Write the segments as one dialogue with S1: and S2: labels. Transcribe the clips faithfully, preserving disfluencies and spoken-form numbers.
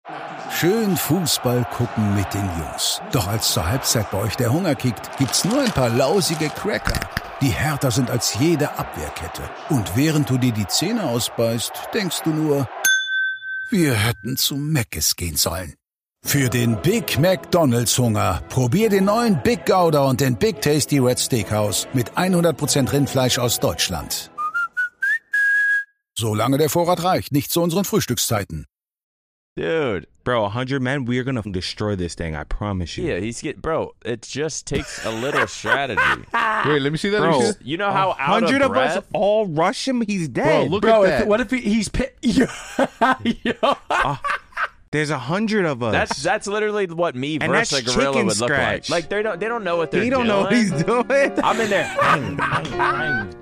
S1: Schön Fußball gucken mit den Jungs. Doch als zur Halbzeit bei euch der Hunger kickt, gibt's nur ein paar lausige Cracker, die härter sind als jede Abwehrkette. Und während du dir die Zähne ausbeißt, denkst du nur, wir hätten zu Mc's gehen sollen. Für den Big McDonald's Hunger, probier den neuen Big Gouda und den Big Tasty Red Steakhouse mit hundert Prozent Rindfleisch aus Deutschland. Solange der Vorrat reicht, nicht zu unseren Frühstückszeiten.
S2: Dude, bro, one hundred men, we're gonna destroy this thing, I promise you.
S3: Yeah, he's get bro. It just takes a little strategy.
S4: Wait, let me see that.
S3: Bro,
S4: me see that.
S3: you know how out
S2: hundred
S3: of
S2: of us
S3: breath?
S2: all rush him, he's dead.
S4: Bro, look
S5: Bro,
S4: at
S5: if,
S4: that.
S5: what if he, he's pit? Yo, yo.
S2: Uh, there's a hundred of us.
S3: That's that's literally what me
S2: And
S3: versus a
S2: that's
S3: gorilla
S2: chicken
S3: would look
S2: scratch.
S3: like. Like they don't they don't know what they're
S2: he
S3: doing.
S2: don't know what he's doing.
S3: I'm in there. Bang, bang, bang.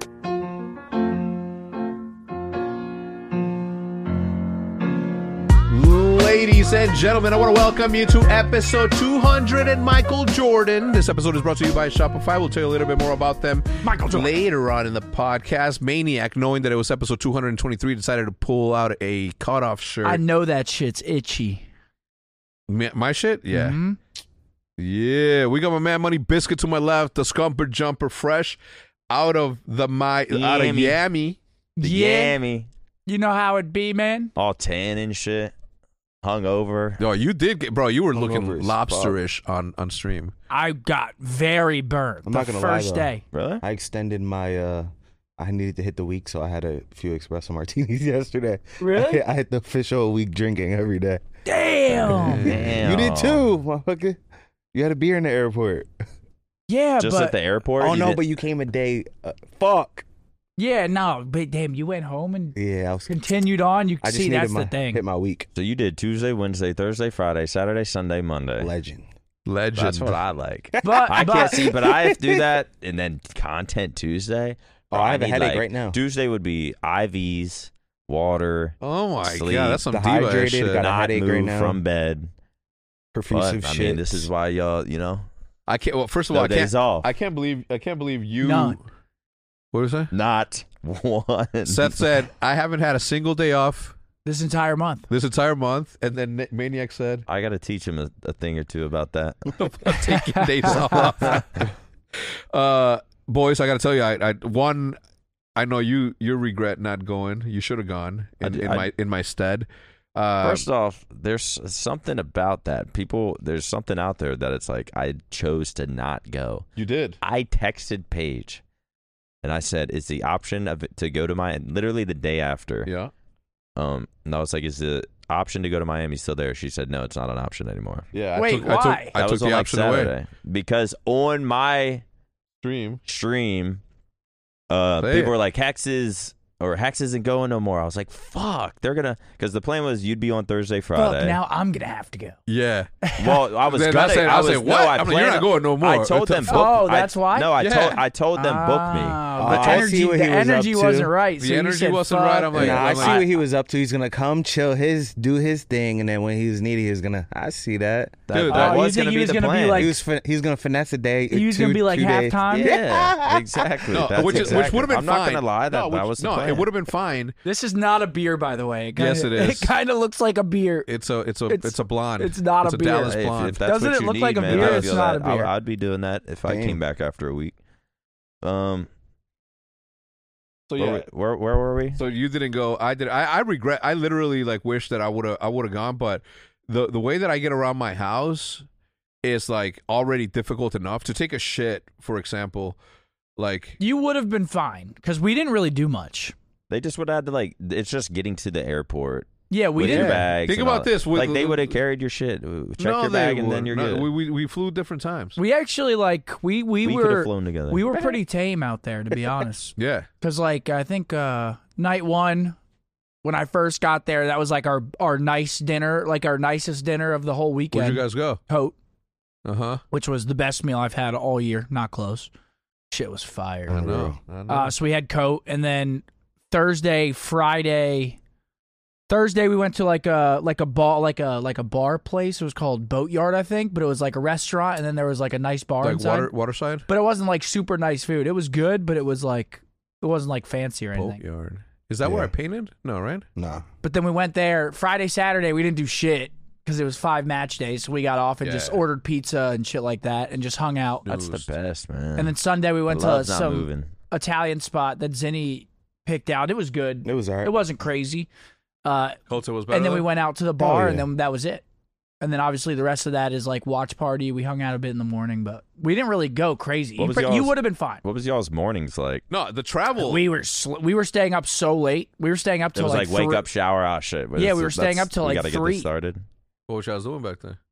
S4: Ladies and gentlemen, I want to welcome you to episode two hundred and Michael Jordan. This episode is brought to you by Shopify. We'll tell you a little bit more about them
S5: Michael Jordan.
S4: later on in the podcast. Maniac, knowing that it was episode two hundred twenty-three, decided to pull out a cutoff shirt.
S5: I know that shit's itchy.
S4: My, my shit? Yeah.
S5: Mhm.
S4: Yeah. We got my man Money Biscuit to my left, the Scumper Jumper fresh out of the my out of
S3: Yammy.
S4: Yammy.
S3: The
S5: Yeah.
S3: yammy.
S5: You know how it be, man.
S3: All tan and shit. Hung over.
S4: Oh, you did get, bro. You were looking
S2: Hungover as
S4: lobsterish on on stream.
S5: I got very burnt
S2: I'm
S5: the
S2: not gonna lie,
S5: first
S2: though.
S5: day.
S3: Really?
S2: I extended my, uh, I needed to hit the week, so I had a few espresso martinis yesterday.
S5: Really?
S2: I hit, I hit the official week drinking every day.
S5: Damn.
S3: Damn.
S2: You did too, motherfucker. You had a beer in the airport.
S5: Yeah,
S3: Just
S5: but
S3: at the airport?
S2: Oh,
S3: You
S2: no,
S3: did-
S2: but you came a day. Uh, fuck.
S5: yeah, no, but damn, you went home and
S2: Yeah, I was.
S5: continued on. You
S2: I just
S5: see,
S2: needed
S5: that's
S2: my,
S5: the thing.
S2: hit my week.
S3: So you did Tuesday, Wednesday, Thursday, Friday, Saturday, Sunday, Monday.
S2: Legend.
S4: Legend.
S3: That's what I like.
S5: But
S3: I
S5: but,
S3: can't see, but I have to do that, and then content Tuesday.
S2: Oh, I have a
S3: need,
S2: headache
S3: like-
S2: right now.
S3: Tuesday would be I Vs, water,
S4: Oh my
S3: Sleep,
S4: god, that's some diva
S2: dehydrated,
S4: shit.
S2: got a
S3: not
S2: headache
S3: move
S2: right now.
S3: from bed.
S2: Profuse
S3: But, I
S2: shit.
S3: mean, this is why y'all, you know,
S4: I can't. Well, first of
S3: no
S4: all, I can't.
S3: days off.
S4: I can't believe. I can't believe you.
S5: None.
S4: What was that?
S3: Not one.
S4: Seth said, "I haven't had a single day off
S5: this entire month.
S4: this entire month," and then N- Maniac said,
S3: I got to teach him a, a thing or two about that.
S4: "Taking days off." Uh, boys, I got to tell you, I, I one, I know you. You regret not going. You should have gone in,
S3: I d-
S4: in
S3: I-
S4: my in my stead. Uh,
S3: First off, there's something about that. People, there's something out there that it's like I chose to not go.
S4: you did.
S3: I texted Paige, and I said, "Is the option of it to go to my literally the day after?"
S4: Yeah.
S3: Um, and I was like, "Is the option to go to Miami still there?" She said, "No, it's not an option anymore."
S4: Yeah. I
S5: Wait,
S4: took, I took,
S5: why?
S4: I
S3: that
S4: took
S3: was
S4: the
S3: on like
S4: option away.
S3: Saturday because on my
S4: Stream.
S3: stream, uh,
S4: Say
S3: people
S4: it.
S3: were like, "Hex is." Or Hex isn't going no more. I was like, fuck, they're gonna, because the plan was you'd be on Thursday, Friday.
S5: Fuck, now I'm gonna have to go.
S4: Yeah.
S3: Well, I was
S4: Then I
S3: gonna.
S4: said-
S3: I,
S4: I
S3: was
S4: said,
S3: no,
S4: what?
S3: I
S4: I'm like,
S3: planned
S4: you're not
S3: on-
S4: going no more.
S3: I told them.
S4: It's a-
S3: Book,
S5: Oh,
S3: I-
S5: that's why?
S3: No, I
S4: Yeah.
S3: told. I told them book me.
S5: Ah,
S2: Oh,
S5: the
S2: I
S5: energy,
S2: see what
S5: the
S2: he was up
S5: energy
S2: to.
S5: wasn't right.
S4: The
S5: so you
S4: energy
S5: said,
S4: wasn't
S5: fuck.
S4: right. I'm like,
S2: Nah, I
S4: I'm
S2: see
S4: like-
S2: what he was up to. He's gonna come, chill his, do his thing, and then when he was needy, he was gonna. I see that.
S3: That,
S4: Dude,
S3: that
S4: that-
S5: Oh, you
S3: was
S5: think
S3: gonna
S5: he
S3: be
S5: was
S3: the
S5: gonna be
S3: plan.
S5: like-
S2: he was. Fin- he was gonna finesse a day.
S5: He was
S2: two,
S5: gonna be like
S2: two days.
S5: halftime?
S3: Yeah, exactly.
S4: No,
S3: That's
S4: which, is,
S3: exactly.
S4: which would have been
S3: I'm
S4: fine.
S3: not gonna lie. That
S4: no,
S3: that
S4: which-
S3: was the
S4: no.
S3: plan.
S4: It would have been fine.
S5: This is not a beer, by the way. It kinda,
S4: Yes, it is.
S5: It kind of looks like a beer.
S4: It's a it's a
S5: It's-
S4: it's, a blonde.
S5: it's not
S4: it's
S5: a
S4: a
S5: beer.
S4: Dallas
S3: Hey, if-
S4: blonde.
S3: if that's
S5: Doesn't
S3: what
S5: it
S3: you
S5: look
S3: need,
S5: like a
S3: man,
S5: beer?
S3: I
S5: It's
S3: feel
S5: not a
S3: that. I-
S5: beer.
S3: I'd be doing that if I
S2: Damn.
S3: came back after a week. Um,
S4: so
S3: where,
S4: yeah.
S3: we- where where were we?
S4: So you didn't go. I did. I, I regret. I literally like wish that I would have. I would have gone. But the the way that I get around my house is like already difficult enough to take a shit. For example, like
S5: You would have been fine because we didn't really do much.
S3: They just would have had to like. It's just getting to the airport
S5: Yeah, we
S3: with
S5: didn't.
S3: your bags.
S4: Think
S3: and
S4: about
S3: all that.
S4: this, with-
S3: like they would have carried your shit. Check
S4: no,
S3: your
S4: they
S3: bag and then
S4: wouldn't.
S3: you're
S4: No,
S3: good.
S4: We, we we flew different times.
S5: We actually like we we,
S3: we could have
S5: were
S3: flown together.
S5: we were pretty tame out there, to be honest.
S4: Yeah.
S5: Because like I think uh, night one, when I first got there, that was like our our nice dinner, like our nicest dinner of the whole weekend.
S4: Where'd you guys go?
S5: Coat,
S4: Uh huh.
S5: which was the best meal I've had all year. Not close. Shit was fire.
S4: I know. I know.
S5: Uh, so we had Coat, and then Thursday, Friday. Thursday we went to like a like a bar like a like a bar place. It was called Boatyard, I think, but it was like a restaurant, and then there was like a nice bar
S4: like
S5: inside.
S4: water waterside.
S5: But it wasn't like super nice food. It was good, but it was like it wasn't like fancy or anything.
S4: Boatyard. Is that where
S2: Yeah.
S4: I painted? No, right?
S2: Nah.
S5: But then we went there Friday, Saturday. We didn't do shit because it was five match days. So we got off and
S4: Yeah.
S5: just ordered pizza and shit like that and just hung out.
S3: That's the
S4: Boost.
S3: best, man.
S5: And then Sunday we went
S3: I
S5: to
S3: love not
S5: some
S3: moving.
S5: Italian spot that Zinni picked out. It was good.
S2: It was all right.
S5: It wasn't crazy. Uh,
S4: Colton was better.
S5: and then we
S4: though?
S5: went out to the bar,
S2: yeah.
S5: and then that was it. And then obviously the rest of that is like watch party. We hung out a bit in the morning, but we didn't really go crazy.
S3: What
S5: You,
S3: was
S5: pr- you
S3: y'all's-
S5: would have been fine.
S3: What was y'all's mornings like?
S4: No, the travel.
S5: We were sl- we were staying up so late. We were staying up
S3: It
S5: till
S3: was like,
S5: like,
S3: wake
S5: three-
S3: up, shower, ah, shit. But
S5: Yeah,
S3: it's-
S5: we were staying
S3: that's-
S5: up till,
S3: we
S5: like,
S3: gotta get
S5: three.
S3: this started.
S4: What was y'all doing back there?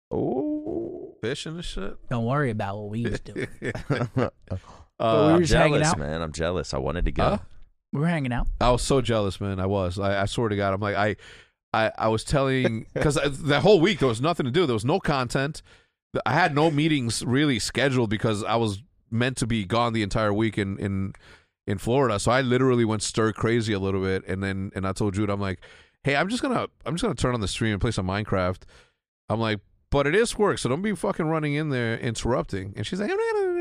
S3: Oh,
S4: Fishing and shit.
S5: Don't worry about what we was doing.
S3: uh,
S5: we were
S3: I'm
S5: just hanging
S3: jealous,
S5: out.
S3: man. I'm jealous. I wanted to go.
S4: Huh?
S5: We were hanging out.
S4: I was so jealous, man. I was. I, I swear to God. I'm like, I, I, I was telling because that whole week there was nothing to do. There was no content. I had no meetings really scheduled because I was meant to be gone the entire week in in in Florida. So I literally went stir crazy a little bit, and then and I told Jude, I'm like, hey, I'm just gonna I'm just gonna turn on the stream and play some Minecraft. I'm like, but it is work, so don't be fucking running in there interrupting. And she's like,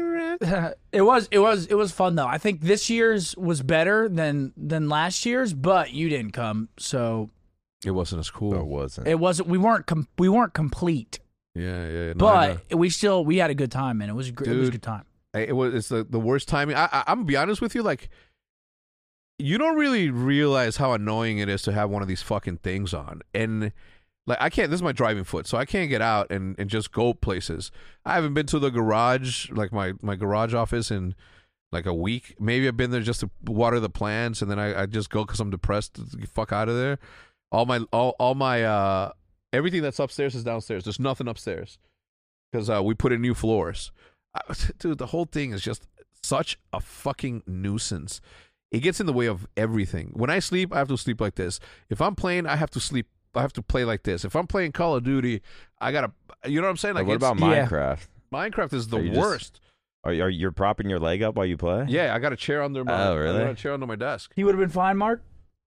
S5: it was it was it was fun though. I think this year's was better than than last year's, but you didn't come, so
S4: it wasn't as cool.
S3: Or wasn't?
S5: it wasn't. We weren't com- we weren't complete,
S4: Yeah, yeah. No, I know.
S5: but we still we had a good time, man. It was gr- it was a
S4: Dude.
S5: good time.
S4: It was it's the, the worst timing. I, I I'm gonna be honest with you, like you don't really realize how annoying it is to have one of these fucking things on. And like I can't this is my driving foot, so I can't get out and, and just go places. I haven't been to the garage, like my, my garage office in like a week. Maybe I've been there just to water the plants and then I, I just go because I'm depressed to get fuck out of there. All my all, all my uh everything that's upstairs is downstairs. There's nothing upstairs. Because uh, we put in new floors. I, dude, the whole thing is just such a fucking nuisance. It gets in the way of everything. When I sleep, I have to sleep like this. If I'm playing, I have to sleep. I have to play like this. If I'm playing Call of Duty, I gotta. You know what I'm saying?
S3: Like,
S4: Like,
S3: what
S4: it's-
S3: about
S5: yeah.
S3: Minecraft?
S4: Minecraft is the
S3: Are you just-
S4: worst.
S3: Are you, are you propping your leg up while you play?
S4: Yeah, I got a chair under my.
S3: Oh, really?
S4: I got a chair under my desk.
S5: He would have been fine, Mark.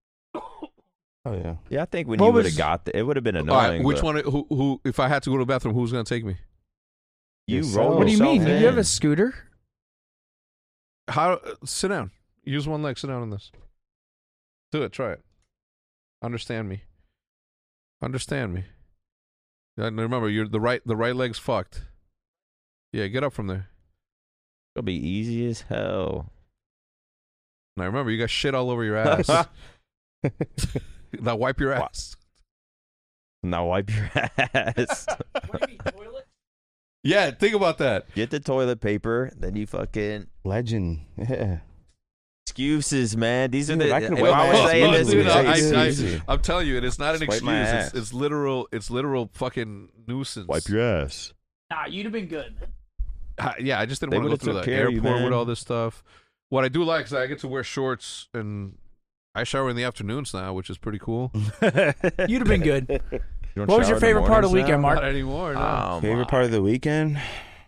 S2: Oh yeah.
S3: Yeah, I think when
S5: What
S3: you would
S5: was-
S3: have got the, it would have been
S4: All
S3: annoying.
S4: right, which
S3: but
S4: one? Who? Who? If I had to go to the bathroom, who's gonna take me?
S3: You
S2: Yourself.
S3: roll
S5: What do you
S3: yourself
S5: mean? You have
S3: in.
S5: a scooter?
S4: How? Uh, sit down. Use one leg. Sit down on this. Do it. Try it. Understand me. Understand me. And remember, you're the right. The right leg's fucked. Yeah, get up from there.
S3: It'll be easy as hell.
S4: Now remember, you got shit all over your ass. Now wipe your ass.
S3: Now wipe your ass.
S4: Yeah, think about that.
S3: Get the toilet paper, then you fucking
S2: Legend. Yeah.
S3: excuses, man. These are
S2: Dude,
S3: the.
S2: I could've
S3: if
S2: wiped
S3: I
S2: my
S3: was
S2: ass.
S3: saying this,
S2: Dude,
S3: it'd be
S2: I-
S3: like,
S2: I-
S3: excuses.
S4: I'm telling you, and it's not an
S3: Just wipe
S4: excuse.
S3: my
S4: It's,
S3: ass.
S4: it's literal. It's literal fucking nuisance.
S3: wipe your ass.
S5: Nah, you'd have been good, man.
S4: Uh, yeah, I just didn't
S3: They
S4: want to go
S3: would've
S4: through
S3: took
S4: the
S3: care of you,
S4: airport with
S3: man.
S4: all this stuff. What I do like is I get to wear shorts and I shower in the afternoons now, which is pretty cool.
S5: You'd have been good.
S3: You don't
S5: What was
S3: shower
S5: your
S3: in the
S5: favorite part of the
S3: mornings
S5: weekend,
S3: now?
S5: Mark?
S4: Not anymore. No.
S3: Oh,
S2: Favorite
S3: my.
S2: part of the weekend?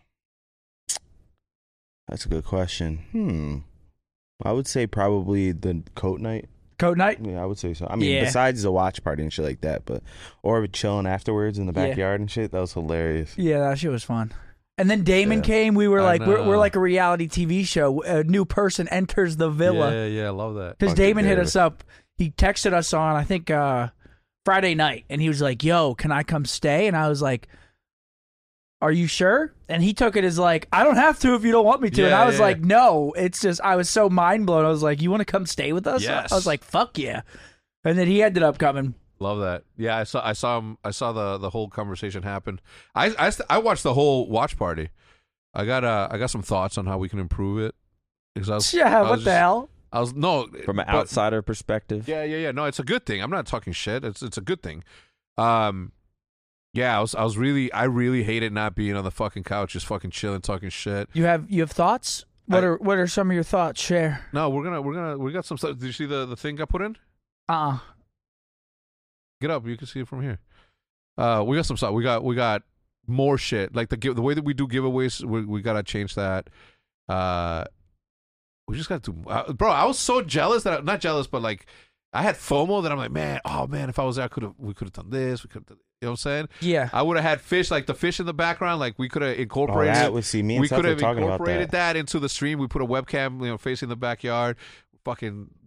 S2: That's a good question. Hmm. I would say probably the coat night.
S5: Coat night?
S2: Yeah, I would say so. I mean,
S5: Yeah.
S2: besides the watch party and shit like that, but or chilling afterwards in the
S5: Yeah.
S2: backyard and shit. That was hilarious.
S5: Yeah, that shit was fun. And then Damon
S2: Yeah.
S5: came. We were
S4: I
S5: like, we're,
S4: know.
S5: we're like a reality T V show. A new person enters the villa.
S4: Yeah, yeah, I love that.
S5: Because
S2: Fucking
S5: Damon hit
S2: David.
S5: us up. He texted us on, I think, uh, Friday night. And he was like, yo, can I come stay? And I was like, are you sure? And he took it as like, I don't have to if you don't want me to. and
S4: Yeah,
S5: I was
S4: yeah,
S5: like,
S4: yeah.
S5: no. It's just, I was so mind blown. I was like, you want to come stay with us?
S4: Yes.
S5: I was like, fuck yeah. And then he ended up coming.
S4: Love that. Yeah, I saw. I saw him. I saw the the whole conversation happen. I I, st- I watched the whole watch party. I got uh I got some thoughts on how we can improve it. Because I was,
S5: Yeah,
S4: I
S5: what
S4: was
S5: the
S4: just-
S5: hell?
S4: I was no
S3: From an
S4: but-
S3: outsider perspective.
S4: Yeah, yeah, yeah. No, it's a good thing. I'm not talking shit. It's it's a good thing. Um, yeah, I was I was really I really hated not being on the fucking couch, just fucking chilling, talking shit.
S5: You have you have thoughts? What
S4: I-
S5: are what are some of your thoughts? Share.
S4: No, we're gonna we're gonna we got some stuff. Did you see the the thing I put in?
S5: Uh-uh.
S4: Get up, you can see it from here. Uh, we got some stuff. We got we got more shit. Like the give the way that we do giveaways, we we gotta change that. Uh, we just got to, uh, bro. I was so jealous that I, not jealous, but like I had FOMO that I'm like, man, oh man, if I was there, I could have we could have done this. We could, you know what I'm saying?
S5: Yeah.
S4: I would have had fish, like the fish in the background. Like we could have
S2: Oh,
S4: incorporated.
S2: that was see me and
S4: we
S2: Seth
S4: could
S2: were
S4: have
S2: talking about
S4: incorporated
S2: that.
S4: that. into the stream. We put a webcam, you know, facing the backyard. Fucking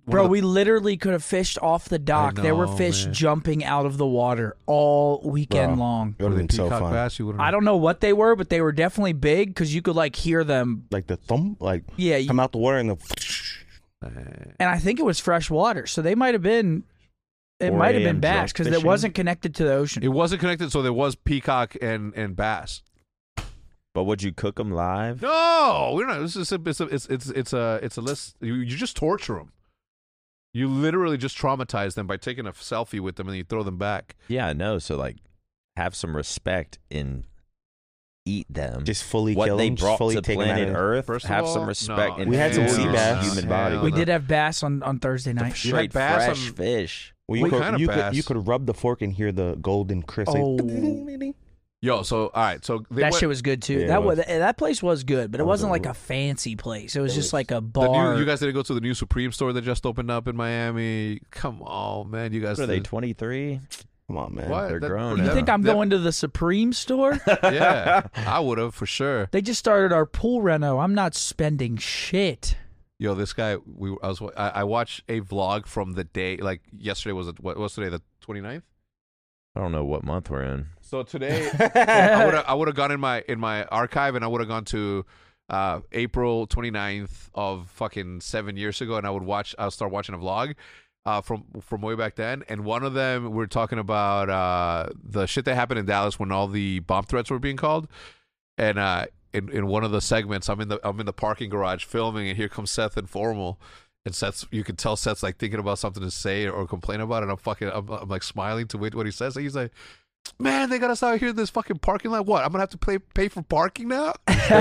S4: one
S5: Bro,
S4: of the-
S5: we literally could have fished off the dock. there were
S4: know,
S5: fish
S4: man.
S5: jumping out of the water all weekend
S2: Bro.
S5: long.
S2: It would have been so
S4: peacock
S2: fun.
S4: bass, you wouldn't
S5: I don't know what they were, but they were definitely big because you could like hear them.
S2: Like the thump, like
S5: Yeah, you,
S2: come out the water and the.
S5: and I think it was fresh water, so they might have been. It
S3: four
S5: might have
S3: a m
S5: been bass
S3: drunk
S5: because it
S3: fishing.
S5: wasn't connected to the ocean.
S4: It wasn't connected, so there was peacock and, and bass.
S3: But would you cook them live?
S4: No, we're not. This is a, it's a, it's it's it's a it's a list. You, you just torture them. You literally just traumatize them by taking a selfie with them and you throw them back.
S3: Yeah, I know. So like, have some respect and eat them.
S2: Just fully
S3: what
S2: kill
S3: they
S2: them, just
S3: brought
S2: fully
S3: to
S2: take them out
S3: planet
S2: of-
S3: Earth.
S4: First of
S3: have
S4: all,
S3: some respect
S4: no.
S3: and
S2: We had some
S3: food
S2: sea
S3: is
S2: bass.
S3: Human
S4: Hell
S3: body.
S4: no.
S5: We
S4: no.
S5: did have bass on, on Thursday
S3: The
S5: night.
S4: You had
S3: straight
S4: bass
S3: fresh
S4: on-
S3: fish.
S2: Well, you
S4: What
S2: could,
S4: kind of
S2: you
S4: bass?
S2: could you could rub the fork and hear the golden crisp.
S5: Oh.
S2: Like,
S4: Yo, so all right, so they
S5: That
S4: went,
S5: shit was good too.
S2: Yeah,
S5: that
S2: it
S5: was
S2: was.
S5: that place was good, but it
S2: That was
S5: wasn't
S2: a-
S5: like a fancy place. It was
S2: It
S5: just
S2: was-
S5: like a
S4: the
S5: bar.
S4: new, you guys didn't go to the new Supreme store that just opened up in Miami. Come on, man, you guys.
S3: What are they?
S4: did-
S3: twenty-three.
S2: Come on, man.
S4: What?
S3: They're
S4: That-
S3: grown
S5: you
S3: now.
S5: think I'm
S4: that-
S5: going to the Supreme store?
S4: Yeah, I would have for sure.
S5: They just started our pool reno. I'm not spending shit.
S4: Yo, this guy. We I was I, I watched a vlog from the day. Like yesterday was it? What was today? The twenty-ninth?
S3: I don't know what month we're in.
S4: So today, so I would have I would have gone in my in my archive and I would have gone to uh, April twenty-ninth of fucking seven years ago, and I would watch. I'll start watching a vlog uh, from from way back then. And one of them, we we're talking about uh, the shit that happened in Dallas when all the bomb threats were being called. And uh, in in one of the segments, I'm in the I'm in the parking garage filming, and here comes Seth and Formal. And Seth's, you can tell Seth's like thinking about something to say or complain about, and I'm fucking, I'm, I'm like smiling to wait what he says. And he's like, "Man, they got us out here in this fucking parking lot. What? I'm gonna have to pay pay for parking now."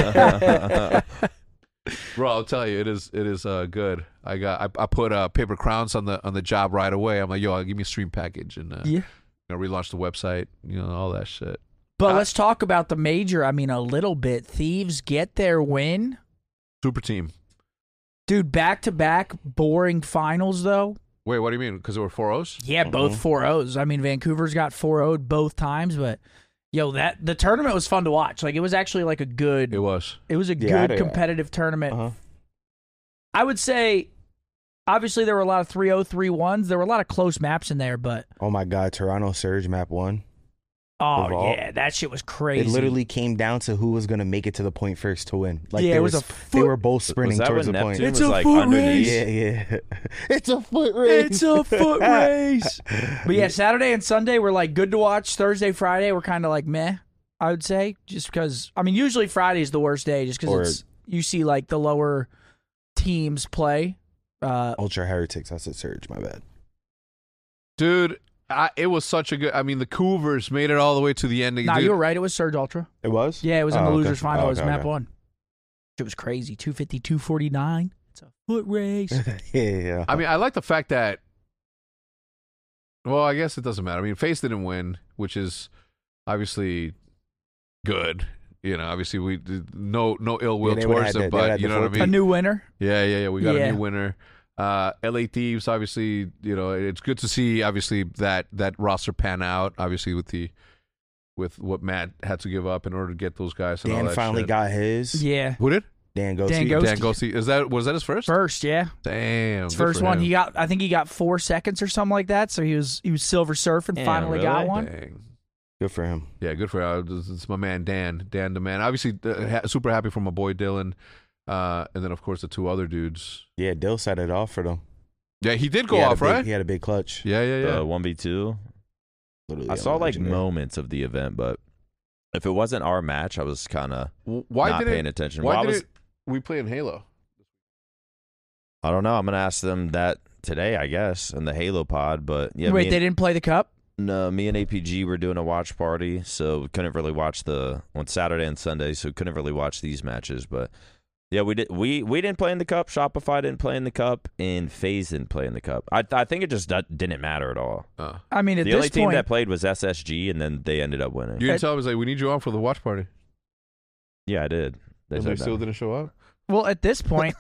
S4: Bro, I'll tell you, it is it is uh, good. I got I, I put uh, paper crowns on the on the job right away. I'm like, yo, give me a stream package and uh,
S5: Yeah.
S4: you know, relaunch the website, you know, all that shit.
S5: But
S4: I-
S5: let's talk about the major. I mean, a little bit. Thieves get their win.
S4: Super team.
S5: Dude, back to back boring finals, though.
S4: Wait, what do you mean? Because there were four O's?
S5: Yeah, both four O's. I mean, Vancouver's got four O'd both times, but yo, that the tournament was fun to watch. Like, it was actually like a good,
S4: It was.
S5: it was a
S2: Yeah, I
S5: good
S2: do.
S5: competitive tournament.
S2: Uh-huh.
S5: I would say, obviously, there were a lot of three oh, three ones. There were a lot of close maps in there, but
S2: Oh my God, Toronto Surge map one.
S5: oh
S2: The vault.
S5: yeah, that shit was crazy.
S2: It literally came down to who was gonna make it to the point first to win. Like
S5: Yeah,
S2: they
S5: it was
S2: were,
S5: a
S2: s- they
S5: foot-
S2: were both sprinting
S3: Was that
S2: towards
S3: when
S2: the point.
S3: Neptune
S5: It's
S3: was
S5: a
S3: like
S5: foot
S3: underneath?
S5: race.
S2: Yeah, yeah. It's a foot race.
S5: It's a foot race. But yeah, Saturday and Sunday were like good to watch. Thursday, Friday were kind of like meh, I would say, just because. I mean, usually Friday is the worst day, just
S2: Or-
S5: because you see like the lower teams play. Uh,
S2: Ultra Heretics. That's a Surge. My bad.
S4: Dude, I, it was such a good. I mean, the Cougars made it all the way to the ending.
S5: nah,
S4: dude.
S5: you were right. It was Surge Ultra.
S2: It was.
S5: Yeah, it was in
S2: Oh,
S5: the
S2: okay.
S5: losers final.
S2: Oh,
S5: It was
S2: okay,
S5: map
S2: okay.
S5: one. It was crazy. two fifty, two forty-nine. It's a foot race.
S2: yeah, yeah.
S4: I mean, I like the fact that. Well, I guess it doesn't matter. I mean, Face didn't win, which is obviously good. You know, obviously we did- no no ill will
S2: Yeah, they would've
S4: towards
S2: had
S4: them,
S2: the- they would've
S4: but
S2: had
S4: you
S2: the
S4: know what I
S2: four
S5: A
S4: mean.
S5: new winner.
S4: Yeah, yeah, yeah. We got
S5: Yeah.
S4: a new winner. Uh, L A Thieves, obviously, you know, it's good to see obviously that that roster pan out. Obviously, with the with what Matt had to give up in order to get those guys. And all
S2: Dan
S4: that
S2: finally
S4: shit.
S2: got his.
S5: Yeah.
S4: Who did?
S2: Dan Ghosty.
S5: Dan Ghosty.
S4: Dan Ghosty. Is that was that his first?
S5: First, yeah.
S4: Damn,
S5: His
S4: good
S5: first
S4: for
S5: one.
S4: him.
S5: He got. I think he got four seconds or something like that. So he was he was silver surfing.
S3: Damn,
S5: finally got
S3: really?
S5: one.
S4: Dang.
S2: Good for him.
S4: Yeah, good for him. It's, it's my man Dan, Dan the man. Obviously, uh, ha- super happy for my boy Dylan, uh, and then of course the two other dudes.
S2: Yeah, Dill set it off for them.
S4: Yeah, he did go
S2: He had a
S4: off,
S2: big-
S4: right?
S2: He had a big clutch.
S4: Yeah, yeah, yeah.
S3: The one v two.
S2: Literally
S3: I saw like
S2: legendary.
S3: moments of the event, but if it wasn't our match, I was kind of
S4: W- why
S3: not
S4: did
S3: paying
S4: it?
S3: attention.
S4: Why
S3: Well, I
S4: did
S3: was.
S4: it? We play in Halo.
S3: I don't know. I'm gonna ask them that today, I guess, in the Halo pod. But yeah,
S5: Wait,
S3: me
S5: they
S3: and,
S5: didn't play the cup?
S3: no, me and A P G were doing a watch party, so we couldn't really watch the on Saturday and Sunday, so we couldn't really watch these matches. But yeah, we did. We we didn't play in the cup. Shopify didn't play in the cup, and FaZe didn't play in the cup. I I think it just d- didn't matter at all.
S4: Uh,
S5: I mean, at
S3: The
S5: this
S3: only team
S5: point,
S3: that played was S S G, and then they ended up winning.
S4: you didn't
S5: Ed-
S4: tell him, he's like, we need you on for the watch party.
S3: Yeah, I did. They
S4: And they
S3: said
S4: still
S3: that.
S4: didn't show up.
S5: well, at this point,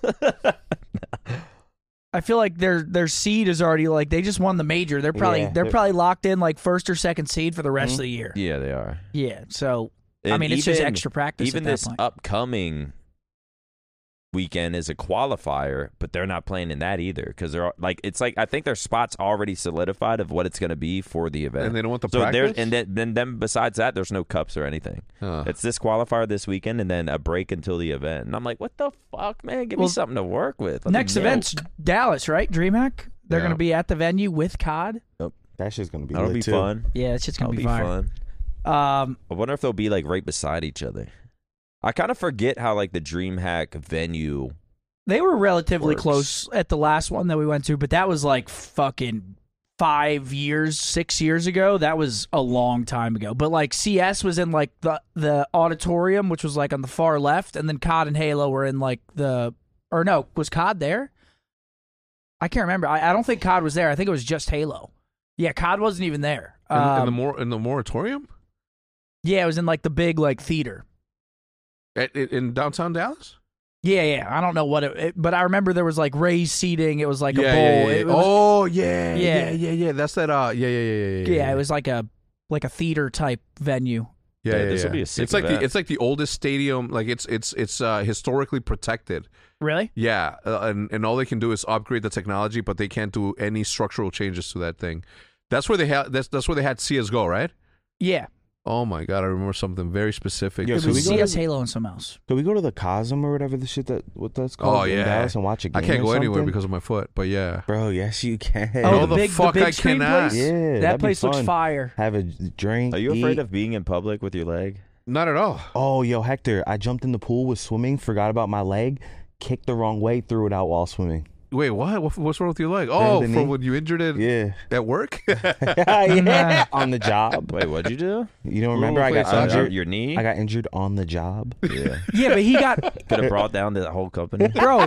S5: I feel like their their seed is already like they just won the major. They're probably
S2: Yeah.
S5: they're probably locked in like first or second seed for the rest
S2: Mhm.
S5: of the year.
S3: Yeah, they are.
S5: Yeah. So I
S3: And
S5: mean, it's just
S3: even-
S5: extra practice
S3: Even
S5: at that
S3: this
S5: point.
S3: upcoming weekend is a qualifier, but they're not playing in that either because they're like it's like I think their spot's already solidified of what it's going to be for the event.
S4: And they don't want the
S3: so
S4: practice.
S3: And then, then then besides that, there's no cups or anything.
S4: Huh.
S3: It's this qualifier this weekend and then a break until the event. And I'm like, what the fuck, man? Give
S5: Well,
S3: me something to work with. Let me
S5: Next
S3: know.
S5: event's Dallas, right? DreamHack. They're
S4: Yeah.
S5: going to be at the venue with C O D.
S2: That shit's gonna be
S3: That'll
S2: lit
S3: be
S2: too.
S3: fun.
S5: Yeah, it's just going
S3: That'll
S5: to
S3: be
S5: be, fire.
S3: fun.
S5: Um,
S3: I wonder if they'll be like right beside each other. I kind of forget how like the DreamHack venue.
S5: They were relatively
S3: Works.
S5: close at the last one that we went to, but that was like fucking five years, six years ago. That was a long time ago. But like C S was in like the the auditorium, which was like on the far left, and then C O D and Halo were in like the or no, was C O D there? I can't remember. I, I don't think C O D was there. I think it was just Halo. Yeah, C O D wasn't even there.
S4: In, in the
S5: Um,
S4: mor- in the moratorium
S5: yeah, it was in like the big like theater.
S4: At, in in downtown Dallas.
S5: Yeah, yeah. I don't know what it, it but I remember there was like raised seating. It was like
S4: yeah,
S5: a bowl.
S4: yeah, yeah,
S5: It was,
S4: oh yeah,
S5: Yeah.
S4: yeah, yeah, yeah. That's that. Uh, yeah, yeah, yeah, yeah. Yeah,
S5: yeah, it was like a like a theater type venue.
S4: Yeah,
S3: Yeah,
S4: yeah,
S3: this will
S4: yeah.
S3: be a sick
S4: It's like
S3: event.
S4: the it's like the oldest stadium. Like it's it's it's uh, historically protected.
S5: Really?
S4: Yeah, uh, and and all they can do is upgrade the technology, but they can't do any structural changes to that thing. That's where they had that's that's where they had C S G O, right?
S5: Yeah.
S4: Oh my god, I remember something very specific.
S2: Yo,
S5: It
S2: so
S5: was
S2: we go
S5: C
S2: to-
S5: S Halo and something else.
S2: Could we go to the Cosm or whatever the shit that what that's called
S4: Oh
S2: in
S4: yeah,
S2: Dallas and watch a
S4: I
S2: game
S4: can't
S2: or
S4: go anywhere
S2: something?
S4: because of my foot. But yeah,
S2: Bro, yes you can.
S5: Oh,
S4: No,
S5: the,
S4: the
S5: big,
S4: fuck
S5: the big
S4: I
S5: screen
S4: cannot.
S5: place?
S2: Yeah,
S5: that
S2: that'd be
S5: place looks
S2: fun.
S5: fire.
S2: Have a drink.
S3: Are you afraid
S2: eat.
S3: of being in public with your leg?
S4: not at all.
S2: Oh, yo, Hector, I jumped in the pool, was swimming, forgot about my leg, kicked the wrong way, threw it out while swimming.
S4: Wait, what? what? What's wrong with your leg? Oh,
S2: the
S4: from
S2: knee.
S4: when you injured it
S2: Yeah.
S4: at work?
S2: yeah. On the job.
S3: Wait, what'd you do?
S2: You don't
S4: When
S2: remember
S4: we
S2: I got
S4: played soccer?
S3: Your,
S2: injured?
S3: your knee?
S2: I got injured on the job.
S3: yeah.
S5: Yeah, but he got
S3: Could have brought down the whole company.
S5: bro.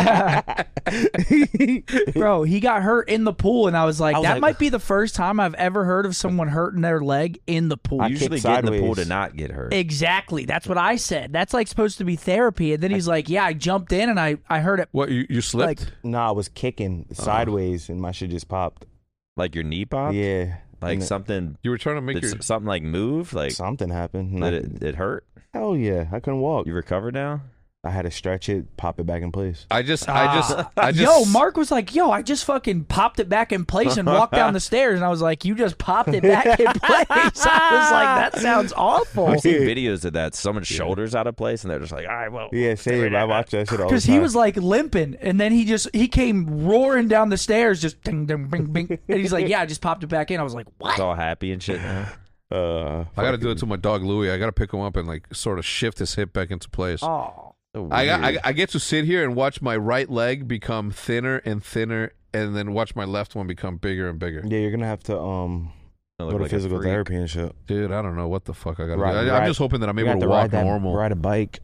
S5: Bro, he got hurt in the pool, and I was like,
S2: I was
S5: that
S2: like-
S5: might be the first time I've ever heard of someone hurting their leg in the pool.
S2: I
S3: Usually
S2: kicked
S3: get in the pool
S2: sideways.
S3: to not get hurt.
S5: Exactly. That's what I said. That's like supposed to be therapy. And then he's like, yeah, I jumped in and I, I heard it.
S4: What, you, you slipped?
S5: Like-
S2: No, I was kicking sideways and my shit just popped.
S3: Like your knee popped?
S2: Yeah.
S3: Like
S2: And
S3: something
S4: you were trying to make
S3: did
S4: your...
S3: s- something like move? Like
S2: something happened. and
S3: did
S2: I-
S3: it, it hurt?
S2: Hell yeah. I couldn't walk.
S3: You recovered now?
S2: I had to stretch it, pop it back in place.
S4: I just, I just,
S5: Ah.
S4: I just...
S5: Yo, Mark was like, yo, I just fucking popped it back in place and walked down the stairs. And I was like, you just popped it back in place. I was like, that sounds awful.
S3: I've seen videos of that. Someone's shoulders out of place, and they're just like, all right, well.
S2: Yeah, same. I watched that shit all the
S5: Because
S2: time.
S5: he was like limping, and then he just he came roaring down the stairs, just ding, ding, bing, bing, and he's like, "Yeah, I just popped it back in." I was like, "What?"
S3: It's all happy and shit now.
S2: Uh,
S4: I got to do it to my dog Louie. I got to pick him up and like sort of shift his hip back into place.
S5: Oh,
S3: So
S4: I, got, I
S3: weird.
S4: I get to sit here and watch my right leg become thinner and thinner, and then watch my left one become bigger and bigger.
S2: yeah, you're gonna have to um
S3: I
S2: go
S3: look
S2: to
S3: like a
S2: physical
S3: freak.
S2: therapy and shit.
S4: Dude, I don't know what the fuck I got to
S2: Ride-
S4: do. I, I'm
S2: ride-
S4: just hoping that I'm
S2: You
S4: able
S2: got
S4: to
S2: to
S4: walk
S2: ride that,
S4: normal.
S2: ride a bike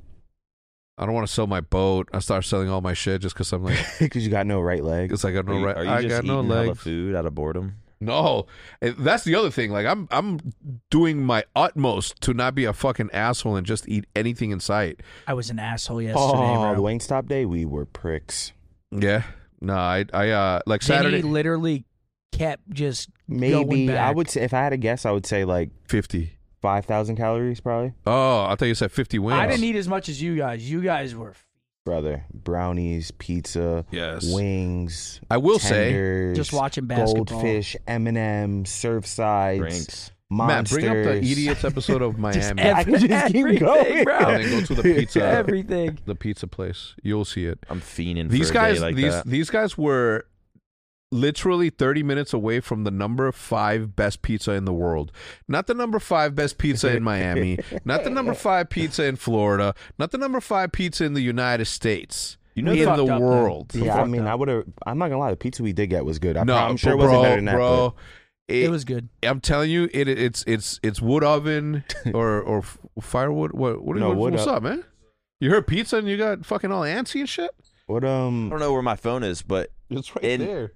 S4: I don't want to sell my boat. I start selling all my shit just because I'm like,
S2: because you got no right leg.
S4: it's like I got
S3: Are
S4: no
S3: you,
S4: right.
S3: are you
S4: I
S3: just
S4: got no
S3: eating hella
S4: legs.
S3: food out of boredom?
S4: No, And that's the other thing. Like I'm, I'm doing my utmost to not be a fucking asshole and just eat anything in sight.
S5: I was an asshole yesterday,
S2: Oh, the
S5: bro.
S2: Wingstop day, we were pricks.
S4: Yeah. No, I, I, uh, like
S5: Then
S4: Saturday,
S5: he literally kept just going
S2: Maybe I
S5: back.
S2: would say if I had to guess, I would say like
S4: fifty.
S2: five thousand calories, probably.
S4: Oh, I thought you said fifty wins.
S5: I didn't eat as much as you guys. You guys were.
S2: Brother, brownies, pizza,
S4: Yes.
S2: wings.
S4: I will say,
S2: tenders,
S5: Just watching basketball.
S2: goldfish, M and M's, Surfsides,
S3: Drinks.
S4: Matt,
S2: monsters.
S4: bring up the idiots episode of Miami.
S2: I can just keep
S5: everything,
S2: going.
S5: bro.
S4: And then go to the pizza,
S5: Everything.
S4: the pizza place. You'll see it.
S3: I'm fiending
S4: These
S3: for a
S4: guys,
S3: day like
S4: these
S3: that.
S4: these guys were literally thirty minutes away from the number five best pizza in the world. Not the number five best pizza in Miami. Not the number five pizza in Florida. Not the number five pizza in the United States.
S3: You know
S5: We
S4: in
S5: fucked
S4: the
S5: up, man.
S4: world.
S2: Yeah, I
S5: Fucked
S2: mean,
S5: up.
S2: I would have. I'm not gonna lie. The pizza we did get was good. I
S4: No,
S2: I'm sure it
S4: bro,
S2: wasn't better than that.
S4: bro. It,
S5: It was good.
S4: I'm telling you, it it's it's it's wood oven or or f- firewood. What what,
S2: No,
S4: what
S2: wood
S4: what's
S2: up.
S4: up, man? You heard pizza and you got fucking all antsy and shit.
S2: What
S3: I
S2: um?
S3: don't know where my phone is, but
S4: It's right
S3: In-
S4: there.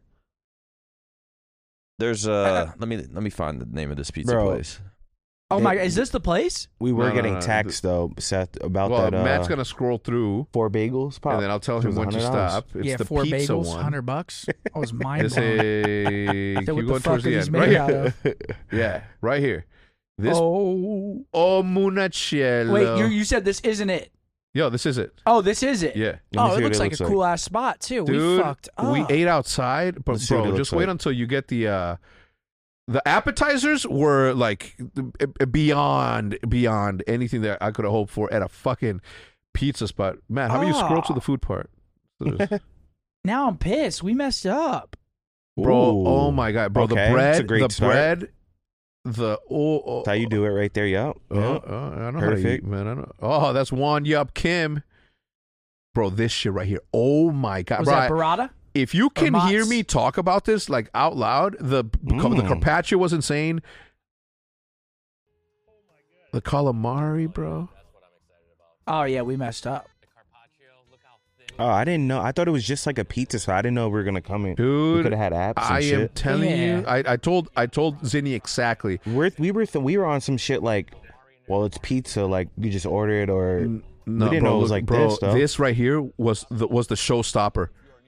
S3: there's uh let me let me find the name of this pizza
S2: Bro.
S3: place.
S5: Oh my
S2: It-
S5: god, is this the place?
S2: We were
S4: No, no,
S2: getting
S4: no,
S2: texts though, Seth, about
S4: Well,
S2: that. Uh,
S4: Matt's gonna scroll through,
S2: four bagels. Pop.
S4: and then I'll tell
S2: It
S4: him
S2: was
S4: when to
S2: one hundred dollars.
S4: stop. It's
S5: yeah,
S4: the
S5: four
S4: pizza
S5: bagels,
S4: one.
S5: hundred bucks. I was mind
S4: It's
S5: blown.
S4: a
S5: Said,
S4: keep
S5: what
S4: going
S5: the fuck
S4: towards
S5: are
S4: the
S5: these
S4: end.
S5: made
S4: Right
S5: out
S4: here.
S5: of?
S4: Yeah, right here. This
S5: Oh,
S4: oh Munacello.
S5: wait, you you said this isn't it?
S4: Yo, this is it.
S5: Oh, this is it.
S4: Yeah.
S2: Let me
S5: Oh,
S2: see
S5: it
S2: what
S5: looks
S2: it
S5: like
S2: looks
S5: a
S2: like.
S5: cool ass spot too.
S4: Dude,
S5: we fucked up.
S4: we ate outside, but
S2: Let's see what
S4: bro,
S2: it
S4: just
S2: looks
S4: wait
S2: like.
S4: until you get the uh the appetizers were like beyond beyond anything that I could have hoped for at a fucking pizza spot. Matt, how about you scroll to
S5: Oh.
S4: the food part?
S5: Now I'm pissed. We messed up.
S4: Bro,
S2: Ooh.
S4: oh my god, bro,
S2: Okay,
S4: the
S2: it's a
S4: bread,
S2: great
S4: the
S2: start.
S4: bread, the oh, oh
S2: That's how you do it right there. Yup.
S4: Oh,
S2: Yep.
S4: oh, I know how to
S2: Perfect.
S4: eat, man. I know. Oh, that's one Yup Kim. Bro, this shit right here. Oh my god,
S5: Was
S4: bro.
S5: that
S4: I-
S5: burrata?
S4: if you can
S5: Mott's?
S4: hear me talk about this like out loud, the the
S2: Mm.
S4: carpaccio was insane. The calamari, bro.
S5: Oh yeah, we messed up.
S2: Oh, I didn't know. I thought it was just like a pizza, so I didn't know we were gonna come in. We
S4: Dude,
S2: could have had apps and
S4: I am
S2: shit.
S4: telling you,
S5: Yeah.
S4: I, I told I told Zinni exactly.
S2: We're, we were th- we were on some shit like, well, it's pizza. Like you just order it, or
S4: N- No,
S2: didn't
S4: bro,
S2: know it was
S4: look,
S2: like
S4: bro,
S2: this, though.
S4: This right here was the was the showstopper.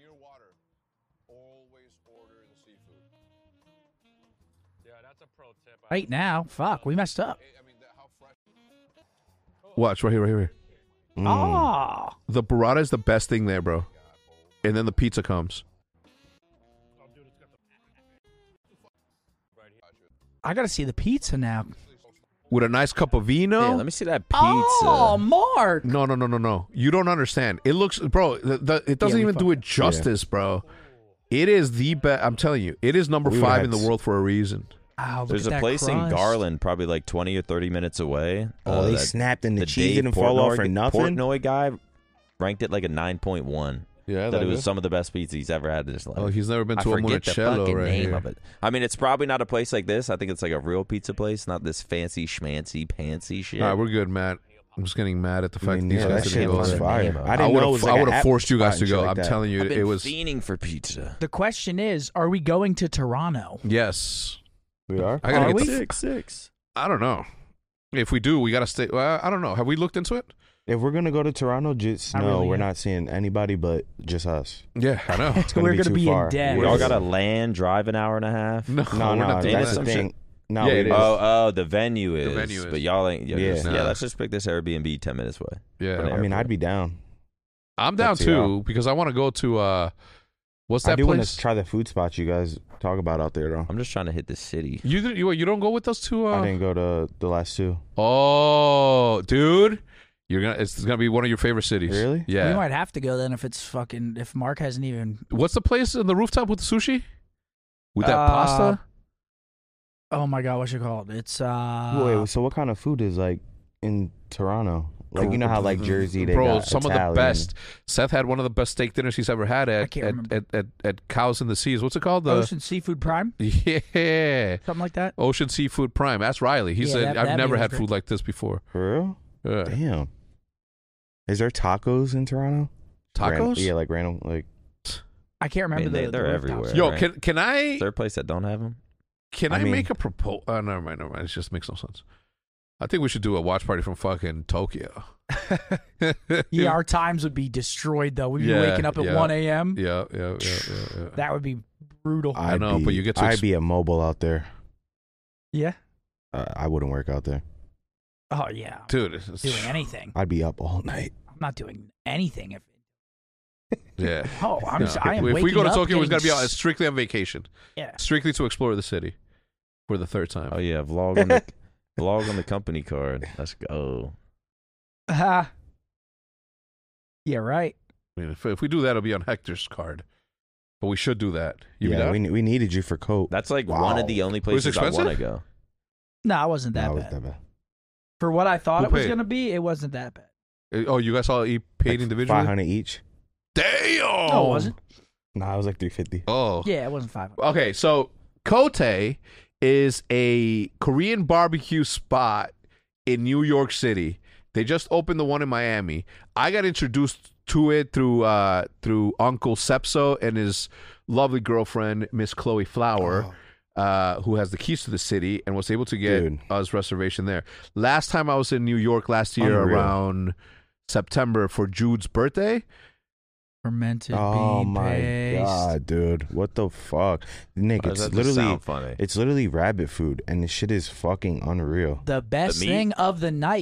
S5: Right now, fuck, we messed up.
S4: Watch right here, right here. Right here.
S2: Mm.
S5: Oh,
S4: The burrata is the best thing there, bro. And then the pizza comes.
S5: I gotta see the pizza now.
S4: With a nice cup of vino.
S3: Yeah, let me see that pizza.
S5: Oh, Mark.
S4: No, no, no, no, no. You don't understand. It looks, bro. The, the, it doesn't
S5: we
S4: even do
S5: fucked
S4: it justice, bro. It is the best. I'm telling you, it is number
S2: We
S4: five
S2: had
S4: in the
S2: s-
S4: world for a reason.
S5: Wow, look
S3: There's
S5: at
S3: a
S5: that
S3: place in
S5: crust.
S3: Garland, probably like twenty or thirty minutes away.
S2: Oh,
S3: uh,
S2: they
S3: that-
S2: snapped and the,
S3: the
S2: cheese
S3: Dave
S2: didn't fall off
S3: Portnoy-
S2: for nothing.
S3: Portnoy guy ranked it like a nine point one.
S4: Yeah,
S3: That it was some of the best pizza he's ever had in his life.
S4: Oh, he's never been
S3: I
S4: to a
S3: forget the
S4: Monticello
S3: fucking
S4: right
S3: name
S4: here.
S3: of it. I mean, it's probably not a place like this. I think it's like a real pizza place, not this fancy schmancy pantsy shit.
S4: All right, we're good, Matt. I'm just getting mad at the
S2: I
S4: fact
S2: mean,
S4: that these
S2: yeah,
S4: guys
S2: that
S4: didn't
S2: shit
S4: go
S2: was
S4: there.
S2: fire.
S3: Name of it.
S2: I
S4: I
S2: didn't
S4: would
S2: know it was
S4: have,
S2: like
S4: I
S2: an
S4: would have
S2: app
S4: forced you guys
S2: spot
S4: to
S2: and shit
S4: go.
S2: like
S4: I'm
S2: that.
S4: telling you,
S3: I've been
S4: it was.
S3: fiending for pizza.
S5: The question is, are we going to Toronto?
S4: Yes,
S2: We are.
S4: I gotta
S5: Are
S4: get
S5: we?
S4: the.
S3: Six six.
S4: I don't know. If we do, we gotta stay. Well, I don't know. Have we looked into it?
S2: If we're gonna go to Toronto, just
S5: Not
S2: no,
S5: really
S2: we're
S5: yet.
S2: not seeing anybody but just us.
S4: Yeah, I know.
S2: It's gonna
S5: We're
S2: be
S5: gonna
S2: too
S5: be
S2: far.
S5: in debt.
S3: We all
S2: We're-
S3: got to land, drive an hour and a half.
S4: no,
S2: No,
S4: we're
S2: no,
S4: not doing
S2: that's
S4: that.
S2: the thing. No,
S4: Yeah,
S2: we
S4: it is.
S3: Oh, oh, the venue is.
S4: venue is.
S3: But y'all ain't. Yeah,
S2: Yeah.
S3: just-
S4: Nah.
S3: yeah. Let's just pick this Airbnb ten minutes away.
S4: Yeah,
S3: From the
S2: I mean, I'd
S3: airport.
S2: be down.
S4: I'm down
S2: Up to
S4: too
S2: y'all.
S4: because I want to go to uh, what's
S2: I
S4: that
S2: do want
S4: place?
S2: to try the food spots you guys talk about out there, though.
S3: I'm just trying to hit the city.
S4: you didn't- you you don't go with us to
S2: I
S4: uh?
S2: didn't go to the last two.
S4: Oh, dude, you're gonna it's gonna be one of your favorite cities.
S2: Really?
S4: Yeah.
S5: We might have to go then if it's fucking if Mark hasn't even.
S4: What's the place in the rooftop with the sushi? With that
S5: Uh,
S4: pasta?
S5: Oh my god, what's it called? It's uh.
S2: Wait, so what kind of food is like in Toronto? Like you know how like Jersey, they
S4: bro,
S2: got
S4: some
S2: Italian.
S4: of the best. Seth had one of the best steak dinners he's ever had at
S5: can't
S4: at,
S5: remember.
S4: at, at at Cows in the Seas. What's it called? The
S5: Ocean Seafood Prime,
S4: yeah,
S5: something like that.
S4: Ocean Seafood Prime. That's Riley. He
S5: Yeah,
S4: said
S5: that-
S4: I've
S5: that
S4: never
S5: meal
S4: had
S5: was
S4: food
S5: great.
S4: like this before.
S2: For real?
S4: Yeah.
S2: Damn. Is there tacos in Toronto? Random-
S4: Tacos?
S2: yeah, like random, like
S5: I can't remember
S3: I mean, they-
S5: the.
S3: they're
S5: the rooftops.
S3: everywhere.
S4: Yo,
S3: right.
S4: can can I
S3: Is there a place that don't have them?
S4: can
S2: I
S4: I,
S2: mean-
S4: make a proposal? Oh, never mind, never mind. It just makes no sense. I think we should do a watch party from fucking Tokyo.
S5: Yeah, our times would be destroyed though. We'd be
S4: Yeah,
S5: waking up at
S4: yeah.
S5: one a.m.
S4: yeah, yeah, yeah, yeah, yeah.
S5: That would be brutal.
S4: I
S2: I'd
S4: know,
S2: be,
S4: but you get to
S2: I'd
S4: ex-
S2: be immobile out there.
S5: Yeah.
S2: Uh, I wouldn't work out there.
S5: Oh yeah.
S4: Dude, it's-
S5: Doing anything.
S2: I'd be up all night.
S5: I'm not doing anything. If
S4: yeah.
S5: oh, I'm.
S4: No.
S5: s- I am
S4: if we
S5: waking
S4: go to
S5: up
S4: Tokyo, it's got to be
S5: getting
S4: on,
S5: s-
S4: strictly on vacation,
S5: Yeah.
S4: strictly to explore the city for the third time.
S3: Oh yeah, vlog on the vlog on the company card. Let's go.
S5: Uh, yeah. Right.
S4: I mean, if, if we do that, it'll be on Hector's card. But we should do that. You be
S2: yeah,
S4: down?
S2: we ne- we needed you for coat.
S3: That's like
S2: Wow.
S3: one of the only
S4: Was it
S3: places I want to
S4: expensive?
S3: go.
S5: No, it wasn't that
S2: No, it
S5: bad.
S2: was that bad.
S5: For what I thought
S4: Who
S5: it was
S4: paid?
S5: gonna be, it wasn't that bad.
S4: Uh, Oh, you guys all eat paid individually?
S2: Five hundred each.
S4: Damn.
S5: No, it wasn't.
S2: Nah, it was like three fifty.
S4: Oh.
S5: Yeah, it wasn't five.
S4: Okay, so Kote is a Korean barbecue spot in New York City. They just opened the one in Miami. I got introduced to it through uh, through Uncle Sepso and his lovely girlfriend, Miss Chloe Flower, uh, who has the keys to the city and was able to get
S2: Dude.
S4: us reservation there. Last time I was in New York last year
S2: Unreal.
S4: around September for Jude's birthday.
S5: Fermented
S2: Oh
S5: bean
S2: my
S5: paste.
S2: god, dude! What the fuck, Nick?
S3: Why does
S2: It's
S3: that just
S2: literally
S3: sound funny.
S2: it's literally rabbit food, and this shit is fucking unreal.
S5: The best
S3: meat?
S5: thing of the night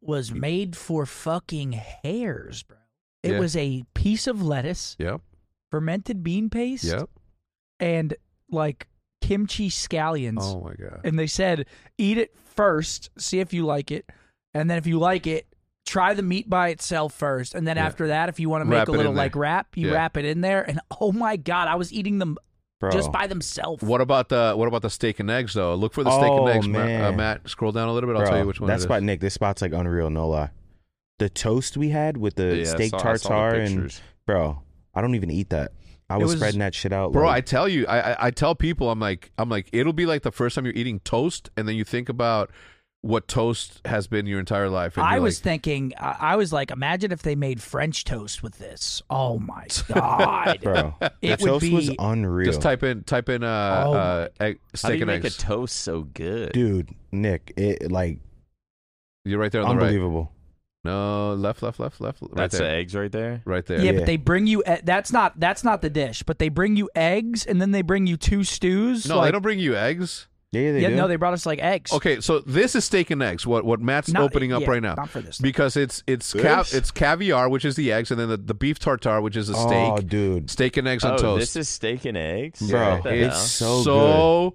S5: was made for fucking hares, bro. It
S4: Yeah.
S5: was a piece of lettuce,
S4: Yep.
S5: fermented bean paste,
S4: Yep.
S5: and like kimchi scallions.
S4: Oh my god.
S5: And they said, eat it first, see if you like it, and then if you like it, try the meat by itself first, and then
S4: Yeah.
S5: after that, if you want to
S4: Wrap
S5: make a
S4: it
S5: little
S4: in there.
S5: like wrap, you
S4: Yeah.
S5: wrap it in there. And oh my god, I was eating them
S2: Bro.
S5: just by themselves.
S4: What about the what about the steak and eggs though? Look for the steak
S2: Oh,
S4: and eggs, Ma- uh,
S2: man.
S4: Matt. Scroll down a little bit. I'll
S2: Bro,
S4: tell you which one.
S2: that
S4: it is.
S2: spot, Nick. This spot's like unreal. No lie. The toast we had with the
S3: Yeah, I
S2: steak
S3: saw- I saw the
S2: tartare and
S3: pictures.
S2: bro, I don't even eat that. I
S5: It
S2: was,
S5: was-
S2: spreading that shit out,
S4: Bro, I
S2: like,
S4: tell you, I, I I tell people, I'm like, I'm like, it'll be like the first time you're eating toast, and then you think about what toast has been your entire life. And
S5: I
S4: you're
S5: was
S4: like,
S5: thinking, I I was like, imagine if they made French toast with this. Oh my god,
S2: bro. The
S5: It would
S2: toast
S5: be-
S2: was unreal,
S4: just type in type in uh,
S5: Oh
S4: uh egg,
S3: How do
S4: steak
S3: you
S4: and
S3: make
S4: eggs.
S3: a toast so good?
S2: dude. Nick, it like
S4: You're right there on the right.
S2: unbelievable.
S4: No, left, left, left, left. Right
S3: That's
S4: there.
S3: the eggs right there.
S4: Right there.
S5: Yeah,
S2: Yeah.
S5: but they bring you. e- That's not. That's not the dish. But they bring you eggs, and then they bring you two stews.
S4: No,
S5: like,
S4: they don't bring you eggs.
S2: Yeah, yeah, they
S5: yeah,
S2: do.
S5: no, they brought us like eggs.
S4: Okay, so this is steak and eggs. What what Matt's
S5: Not-
S4: opening up
S5: yeah,
S4: right now?
S5: Not for this.
S4: Because it's it's cav- it's caviar, which is the eggs, and then the, the beef tartare, which is a steak.
S2: Oh, dude,
S4: Steak and eggs on
S3: Oh,
S4: toast.
S3: this is steak and eggs,
S2: bro,
S3: What the
S2: it's
S3: hell?
S2: so,
S4: so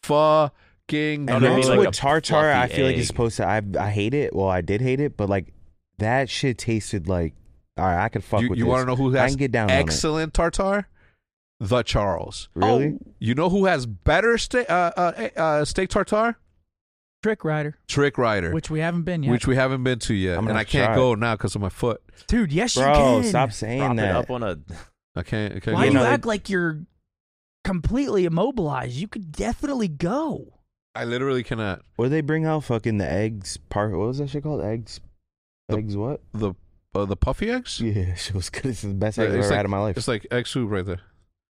S4: fucking
S2: good.
S3: Oh,
S2: And
S3: no,
S2: that's
S3: like
S2: what
S3: a
S2: tartare. I
S3: fluffy
S2: feel like
S3: egg.
S2: it's supposed to. I I hate it. Well, I did hate it, but like that shit tasted like. All right, I could fuck
S4: You,
S2: with
S4: you
S2: this.
S4: want to know who
S2: I
S4: has
S2: can get down on it.
S4: excellent tartare? The Charles.
S2: Really?
S4: You know who has better steak uh, uh, uh, steak tartare?
S5: Trick Rider,
S4: Trick Rider,
S5: which we haven't been yet.
S4: which we haven't been to yet,
S2: I'm
S4: and
S2: gonna
S4: I can't
S2: try.
S4: go now because of my foot.
S5: Dude, yes, you
S2: Bro,
S5: can.
S2: stop saying
S3: Prop it
S2: that.
S3: up on a.
S4: I can't. I can't
S5: Why
S4: go.
S5: do you
S2: know,
S5: act
S2: they-
S5: like you're completely immobilized? You could definitely go.
S4: I literally cannot.
S2: Or they bring out fucking the eggs part. What was that shit called? Eggs.
S4: The-
S2: Eggs what?
S4: The uh, the puffy eggs.
S2: Yeah, shit was good. It's the best
S4: Yeah,
S2: eggs I've
S4: it's
S2: ever
S4: like-
S2: had in my life.
S4: It's like egg soup right there.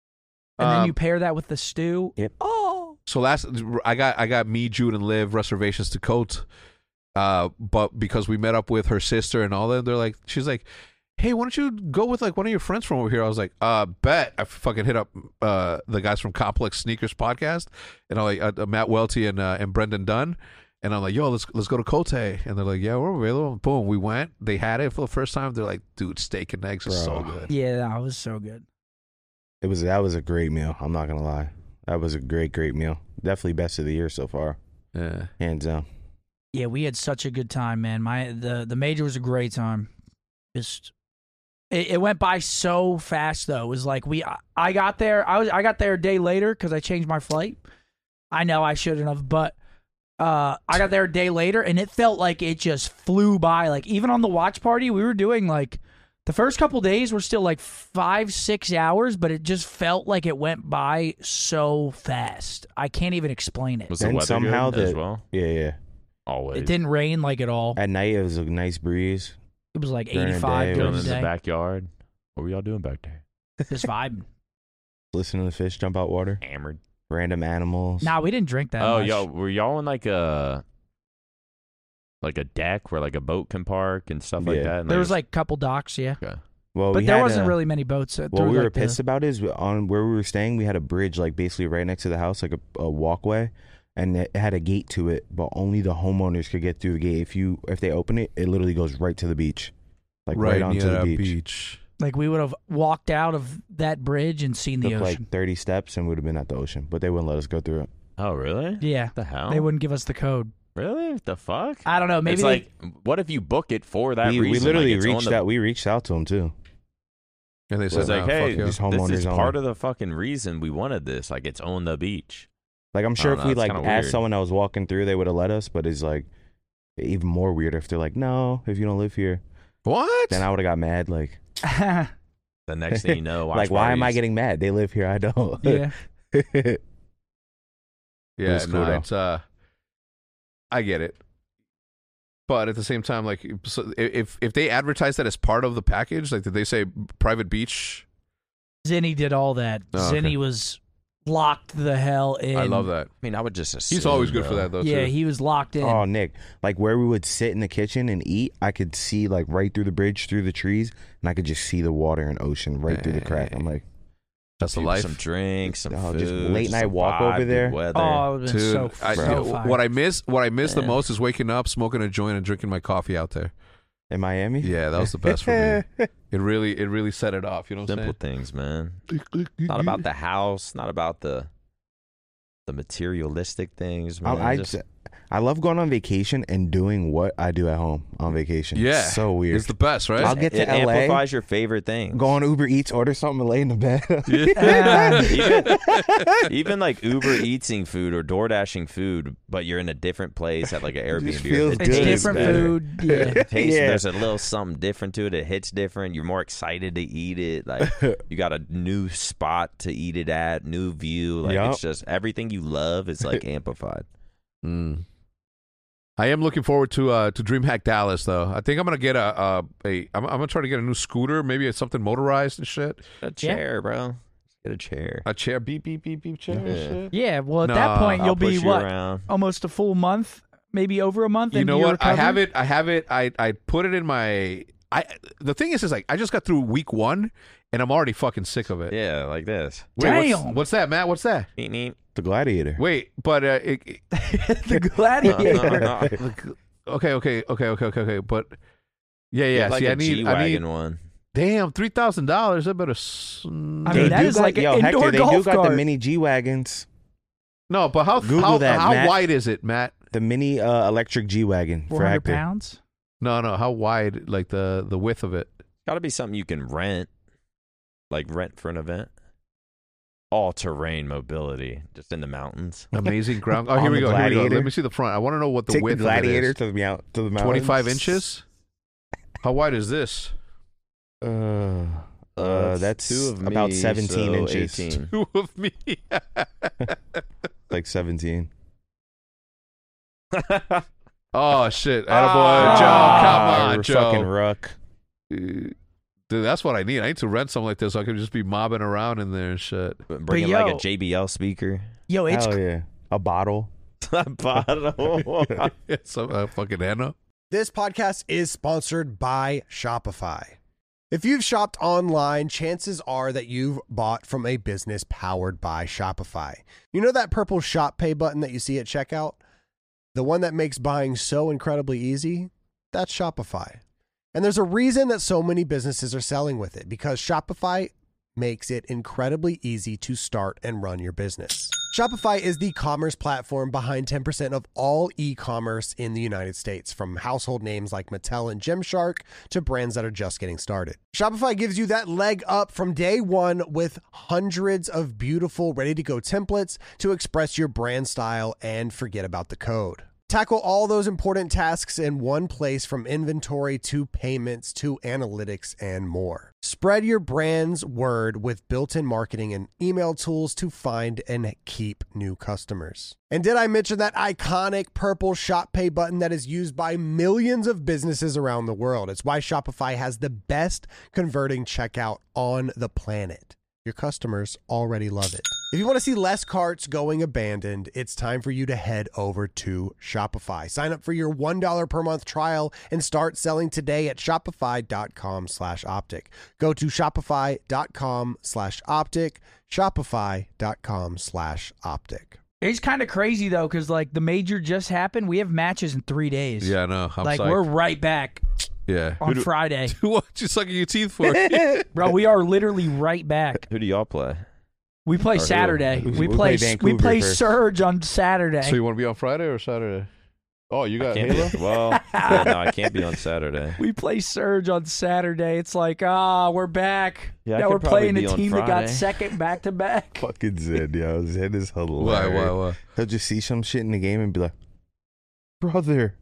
S5: And then
S4: Um,
S5: you pair that with the stew.
S2: Yep.
S5: Oh,
S4: So last, I got I got me, Jude, and Liv reservations to Cote, uh, but because we met up with her sister and all that, they're like, she's like, hey, why don't you go with like one of your friends from over here? I was like, uh, bet. I fucking hit up uh the guys from Complex Sneakers podcast, and I'm like uh, uh, Matt Welty and uh, and Brendan Dunn. And I'm like, yo, let's let's go to Cote. And they're like, yeah, we're available. Boom, we went. They had it for the first time. They're like, dude, steak and eggs is so
S2: Bro.
S4: good.
S5: yeah, that was so good.
S2: It was that was a great meal. I'm not gonna lie. That was a great, great meal. Definitely best of the year so far,
S4: Yeah.
S2: hands down.
S5: Yeah, we had such a good time, man. My the the major was a great time. Just it, it went by so fast though. It was like we I, I got there. I was I got there a day later because I changed my flight. I know I shouldn't have, but uh, I got there a day later, and it felt like it just flew by. Like even on the watch party, we were doing like the first couple days were still like five six hours, but it just felt like it went by so fast. I can't even explain it.
S3: Was the
S2: And
S3: weather
S2: somehow
S3: good as
S2: the-
S3: well?
S2: Yeah, yeah.
S3: Always.
S5: It didn't rain like at all.
S2: At night it was a nice breeze.
S5: It was like
S2: During the
S5: eighty-five
S2: day, it
S5: during
S3: Chilling
S5: the
S3: in the
S5: day.
S3: backyard. What were y'all doing back there?
S5: Just vibing.
S2: Listening to the fish jump out water.
S3: Hammered.
S2: Random animals.
S5: Nah, we didn't drink that
S3: Oh,
S5: much.
S3: y'all were y'all in like a like a deck where like a boat can park and stuff like
S2: Yeah.
S3: that? And
S5: There
S3: like
S5: was like a couple docks, yeah.
S3: okay.
S2: Well,
S5: But
S2: we
S5: there
S2: had
S5: wasn't
S2: a-
S5: really many boats. uh,
S2: What
S5: through,
S2: we were
S5: like, the-
S2: pissed about is on where we were staying, we had a bridge like basically right next to the house, like a, a walkway, and it had a gate to it, but only the homeowners could get through the gate. If you if they open it, it literally goes right to the beach, like right, onto
S4: near
S2: the
S4: that
S2: beach.
S4: beach.
S5: Like we would have walked out of that bridge and seen the
S2: Took
S5: ocean.
S2: like thirty steps and would have been at the ocean, but they wouldn't let us go through it.
S3: Oh, really?
S5: yeah,
S3: What the hell?
S5: they wouldn't give us the code.
S3: Really? What the fuck?
S5: I don't know. Maybe
S3: it's
S5: they,
S3: like, what if you book it for that
S2: we,
S3: reason?
S2: we literally
S3: like, it's on
S2: reached
S3: the-
S2: out. We reached out to them too.
S4: And they
S3: It
S4: said,
S3: was like,
S4: nah,
S3: hey,
S4: fuck you.
S2: Just
S3: this
S2: homeowners
S3: is
S2: only.
S3: part of the fucking reason we wanted this. Like, it's on the beach.
S2: Like I'm sure
S3: don't
S2: if
S3: know,
S2: we
S3: it's
S2: like
S3: kinda
S2: asked
S3: weird.
S2: someone that was walking through, they would have let us. But it's like even more weird if they're like, no, if you don't live here,
S4: What?
S2: then I would have got mad. Like,
S3: The next thing you know, watch
S2: like why am I
S3: parties.
S2: getting mad? They live here, I don't.
S5: yeah.
S2: yeah.
S4: Yeah,
S2: was cool,
S4: no,
S2: though.
S4: it's uh, I get it, but at the same time, like, so if if they advertise that as part of the package, like, did they say private beach?
S5: Zinni did all that.
S4: Oh, okay.
S5: Zinni was locked the hell in.
S4: I love that.
S3: I mean, I would just assume.
S4: He's always good for
S3: though.
S4: that, though.
S5: Yeah,
S4: too.
S5: he was locked in.
S2: Oh, Nick, like where we would sit in the kitchen and eat, I could see like right through the bridge, through the trees, and I could just see the water and ocean right through the crack. I'm like,
S4: That's the
S3: People,
S4: life.
S3: Some drinks, some
S2: Oh,
S3: food,
S2: just late night
S3: some
S2: walk
S3: vibe,
S2: over
S3: good
S2: there.
S3: weather.
S5: Oh, it would have been
S4: Dude,
S5: so,
S4: I,
S5: so
S4: I-
S5: fire.
S4: what I miss, what I miss the
S3: Yeah.
S4: most is waking up, smoking a joint, and drinking my coffee out there.
S2: In Miami?
S4: Yeah, that was the best for me. It really, it really set it off. You know what I'm
S3: Simple
S4: saying?
S3: things, man. Not about the house, not about the the materialistic things, man.
S2: I, I,
S3: Just-
S2: I love going on vacation and doing what I do at home on vacation.
S4: Yeah,
S2: It's so weird.
S4: It's the best, right?
S2: I'll get to
S3: it
S2: L A,
S3: amplifies your favorite thing.
S2: go on Uber Eats, order something, and lay in the bed.
S5: Ah,
S3: even, even like Uber Eating food or Door Dashing food, but you're in a different place at like an Airbnb.
S2: just
S3: or
S2: feels
S3: something.
S5: it's
S2: good.
S5: different
S3: better.
S5: food. Yeah.
S3: It tastes,
S2: Yeah.
S3: There's a little something different to it. It hits different. You're more excited to eat it. Like you got a new spot to eat it at, new view. Like
S2: Yup.
S3: it's just everything you love is like amplified.
S4: Mm. I am looking forward to uh to DreamHack Dallas though. I think I'm gonna get a a, a I'm, I'm gonna try to get a new scooter, maybe it's something motorized and shit.
S3: A chair, bro. Just get a chair.
S4: A chair, beep beep beep beep chair. and
S3: Yeah.
S4: shit.
S5: Yeah, well, at
S4: Nah,
S5: that point,
S3: I'll
S5: you'll be
S3: push you
S5: what?
S3: around.
S5: Almost a full month, maybe over a month.
S4: You
S5: into
S4: know
S5: your
S4: what? I
S5: recovery?
S4: have it. I have it. I I put it in my. I the thing is, is like I just got through week one, and I'm already fucking sick of it.
S3: Yeah, like this.
S4: Wait, what's-
S5: Damn.
S4: What's, that, Matt? What's that?
S3: Neat, neat.
S2: The Gladiator.
S4: Wait, but uh, it, it-
S5: the gladiator.
S4: okay, okay, okay, okay, okay, okay, but yeah, yeah.
S3: Get like
S4: see,
S3: a
S4: I need, I
S3: G-Wagon
S4: need.
S3: one.
S4: Damn, three thousand dollars. I better. S-
S5: I mean,
S2: They
S5: that
S2: do
S5: is
S2: got-
S5: like an
S2: yo,
S5: indoor
S2: Hector, they do
S5: golf
S2: got
S5: cart.
S2: the mini G wagons,
S4: no, but how
S2: Google
S4: how,
S2: that,
S4: how
S2: Matt.
S4: wide is it, Matt?
S2: the mini uh, electric G wagon
S5: Four
S2: for
S5: hundred
S2: Hector.
S5: pounds.
S4: No, no. How wide? Like the the width of it?
S3: Got to be something you can rent, like rent for an event. All terrain mobility, just in the mountains.
S4: Amazing ground. Oh,
S2: On
S4: here we
S2: the
S4: go. Here we go.
S2: Gladiator.
S4: Let me see the front. I want to know what the
S2: Take the
S4: width
S2: Gladiator
S4: of it
S2: to the mount to the
S4: is.
S2: mountains.
S4: Twenty-five inches. How wide is this?
S2: Uh, uh, that's
S3: two of
S2: about
S3: me,
S2: seventeen
S3: so
S2: inches.
S3: eighteen.
S4: Two of me.
S2: Like seventeen.
S4: Oh shit! Attaboy,
S3: Ah,
S4: Joe. Come on,
S2: we're
S4: Joe.
S2: fucking ruck.
S4: Uh, Dude, that's what I need. I need to rent something like this so I can just be mobbing around in there and shit.
S3: Bringing
S5: yo-
S3: like a J B L speaker.
S5: Yo, it's
S2: Hell yeah, a bottle.
S3: Bottle.
S4: Some uh, fucking Anna.
S6: This podcast is sponsored by Shopify. If you've shopped online, chances are that you've bought from a business powered by Shopify. You know that purple Shop Pay button that you see at checkout? The one that makes buying so incredibly easy? That's Shopify. And there's a reason that so many businesses are selling with it, because Shopify makes it incredibly easy to start and run your business. Shopify is the commerce platform behind ten percent of all e-commerce in the United States, from household names like Mattel and Gymshark to brands that are just getting started. Shopify gives you that leg up from day one with hundreds of beautiful, ready-to-go templates to express your brand style and forget about the code. Tackle all those important tasks in one place, from inventory to payments to analytics and more. Spread your brand's word with built-in marketing and email tools to find and keep new customers. And did I mention that iconic purple Shop Pay button that is used by millions of businesses around the world? It's why Shopify has the best converting checkout on the planet. Your customers already love it. If you want to see less carts going abandoned, it's time for you to head over to Shopify. Sign up for your one dollar per month trial and start selling today at shopify.com slash optic. Go to shopify.com slash optic, shopify.com slash optic.
S5: it's kind of crazy though, because like the major just happened. We have matches in three days.
S4: Yeah, I know. I'm
S5: like
S4: psyched.
S5: we're right back
S4: yeah.
S5: on Friday,
S4: What you sucking your teeth for?
S5: bro. We are literally right back.
S3: Who do y'all play?
S5: We play
S3: Or who?
S5: Saturday.
S2: We-
S5: We
S2: we
S5: play.
S2: play
S5: We
S2: Vancouver
S5: play
S2: first.
S5: Surge on Saturday.
S4: So you want to be on Friday or Saturday? Oh, you got
S3: Can't
S4: Halo?
S3: be, well, yeah, no, I can't be on Saturday.
S5: We play Surge on Saturday. It's like, ah, we're back.
S3: Yeah, I
S5: now
S3: could
S5: we're
S3: probably
S5: playing
S3: be
S5: a
S3: on
S5: team that got
S3: Friday.
S5: second back to back.
S2: Fucking Zed, yo. Zed is
S4: Why?
S2: hilarious.
S4: Why? Why?
S2: He'll just see some shit in the game and be like, brother.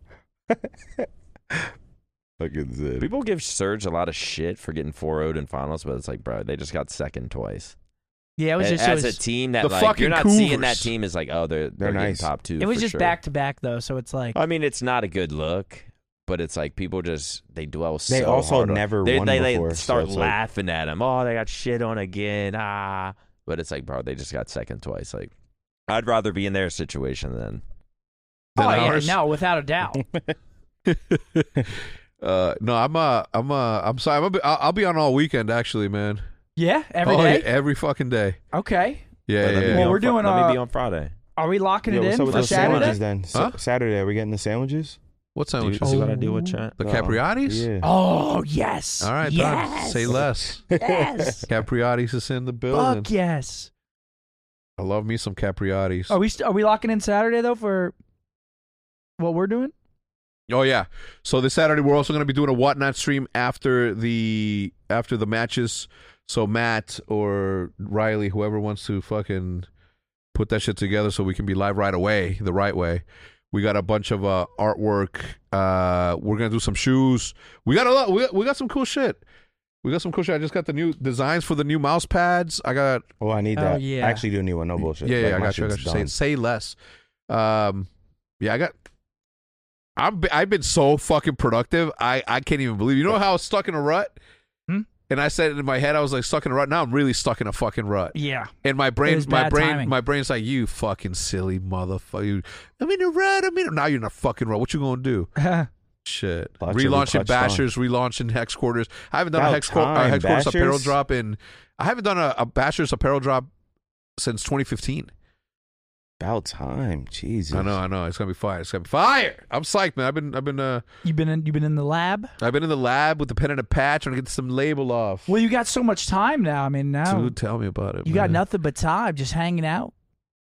S2: Fucking Zed.
S3: People give Surge a lot of shit for getting four oh'd in finals, but it's like, bro, they just got second twice.
S5: Yeah, it was
S3: A-
S5: just it
S3: as
S5: was,
S3: a team that
S4: The
S3: like
S4: fucking
S3: you're not seeing that
S4: Cougars.
S3: team as like, oh, they're they're, getting
S2: nice.
S3: top two.
S5: it was
S3: for
S5: just
S3: sure.
S5: back to back though. So it's like,
S3: I mean, it's not a good look, but it's like people just they dwell so
S2: They also
S3: hard on-
S2: never
S3: they,
S2: won
S3: they,
S2: before,
S3: They
S2: so
S3: start
S2: it's like-
S3: laughing at them. Oh, they got shit on again. Ah, but it's like, bro, they just got second twice. Like, I'd rather be in their situation than.
S4: Than
S5: oh yeah,
S4: ours?
S5: no, without a doubt.
S4: Uh, no, I'm uh, I'm uh, I'm sorry. I'm a bit, I'll, I'll be on all weekend actually, man.
S5: Yeah, every
S4: oh,
S5: day.
S4: Yeah, every fucking day.
S5: Okay.
S4: Yeah,
S3: Let me
S4: yeah.
S3: be
S5: Well,
S3: on
S5: we're
S3: Fri-
S5: doing,
S3: Let
S5: uh,
S3: me be on Friday.
S5: Are we locking
S2: Yo,
S5: it
S2: what's
S5: in
S2: up with
S5: for
S2: those
S5: Saturday?
S2: sandwiches then? Sa-
S4: Huh?
S2: Saturday, are we getting the sandwiches?
S4: What
S3: Do you
S4: sandwiches?
S3: see what I do with chat?
S4: The
S2: Uh-uh.
S4: Capriati's?
S2: Yeah.
S5: Oh yes.
S4: All right,
S5: yes.
S4: done. Say less.
S5: Yes.
S4: Capriati's is in the building.
S5: Fuck yes.
S4: I love me some Capriati's.
S5: Are we st- are we locking in Saturday though for what we're doing?
S4: Oh yeah. So this Saturday we're also going to be doing a whatnot stream after the after the matches. So Matt or Riley, whoever wants to fucking put that shit together, so we can be live right away, the right way. We got a bunch of uh, artwork. Uh, we're gonna do some shoes. We got a lot. We got, we got some cool shit. We got some cool shit. I just got the new designs for the new mouse pads. I got.
S2: Oh, I need
S5: Oh,
S2: that.
S5: yeah.
S2: I actually do need one. No bullshit.
S4: Yeah, yeah.
S2: Like,
S4: I
S2: my
S4: got you. I got
S2: shit's
S4: you. Say,
S2: done.
S4: say less. Um, yeah, I got. I'm. I've been so fucking productive. I I can't even believe. You know how I was stuck in a rut.
S5: Hmm?
S4: And I said it in my head, I was like stuck in a rut. Now I'm really stuck in a fucking rut.
S5: Yeah.
S4: And my brain,
S5: was
S4: my
S5: bad
S4: brain,
S5: timing.
S4: my brain's like, you fucking silly motherfucker. I'm in a rut. I'm in. A... Now you're in a fucking rut. What you gonna do? Shit.
S2: Lots of we
S4: Relaunching
S2: clutched on.
S4: Bashers, relaunching Hex Quarters. I haven't done a
S2: About
S4: Hex, Qu- uh,
S2: time,
S4: Hex Quarters apparel
S2: Bashers.
S4: drop in. I haven't done a, a Bashers apparel drop since twenty fifteen.
S2: About time. Jesus.
S4: I know, I know. It's gonna be fire. It's gonna be fire. I'm psyched, man. I've been, I've been, uh,
S5: You been in you been in the lab?
S4: I've been in the lab with the pen and a patch trying to get some label off.
S5: Well, you got so much time now. I mean, now
S4: Dude, tell me about it.
S5: you
S4: man.
S5: got nothing but time, just hanging out.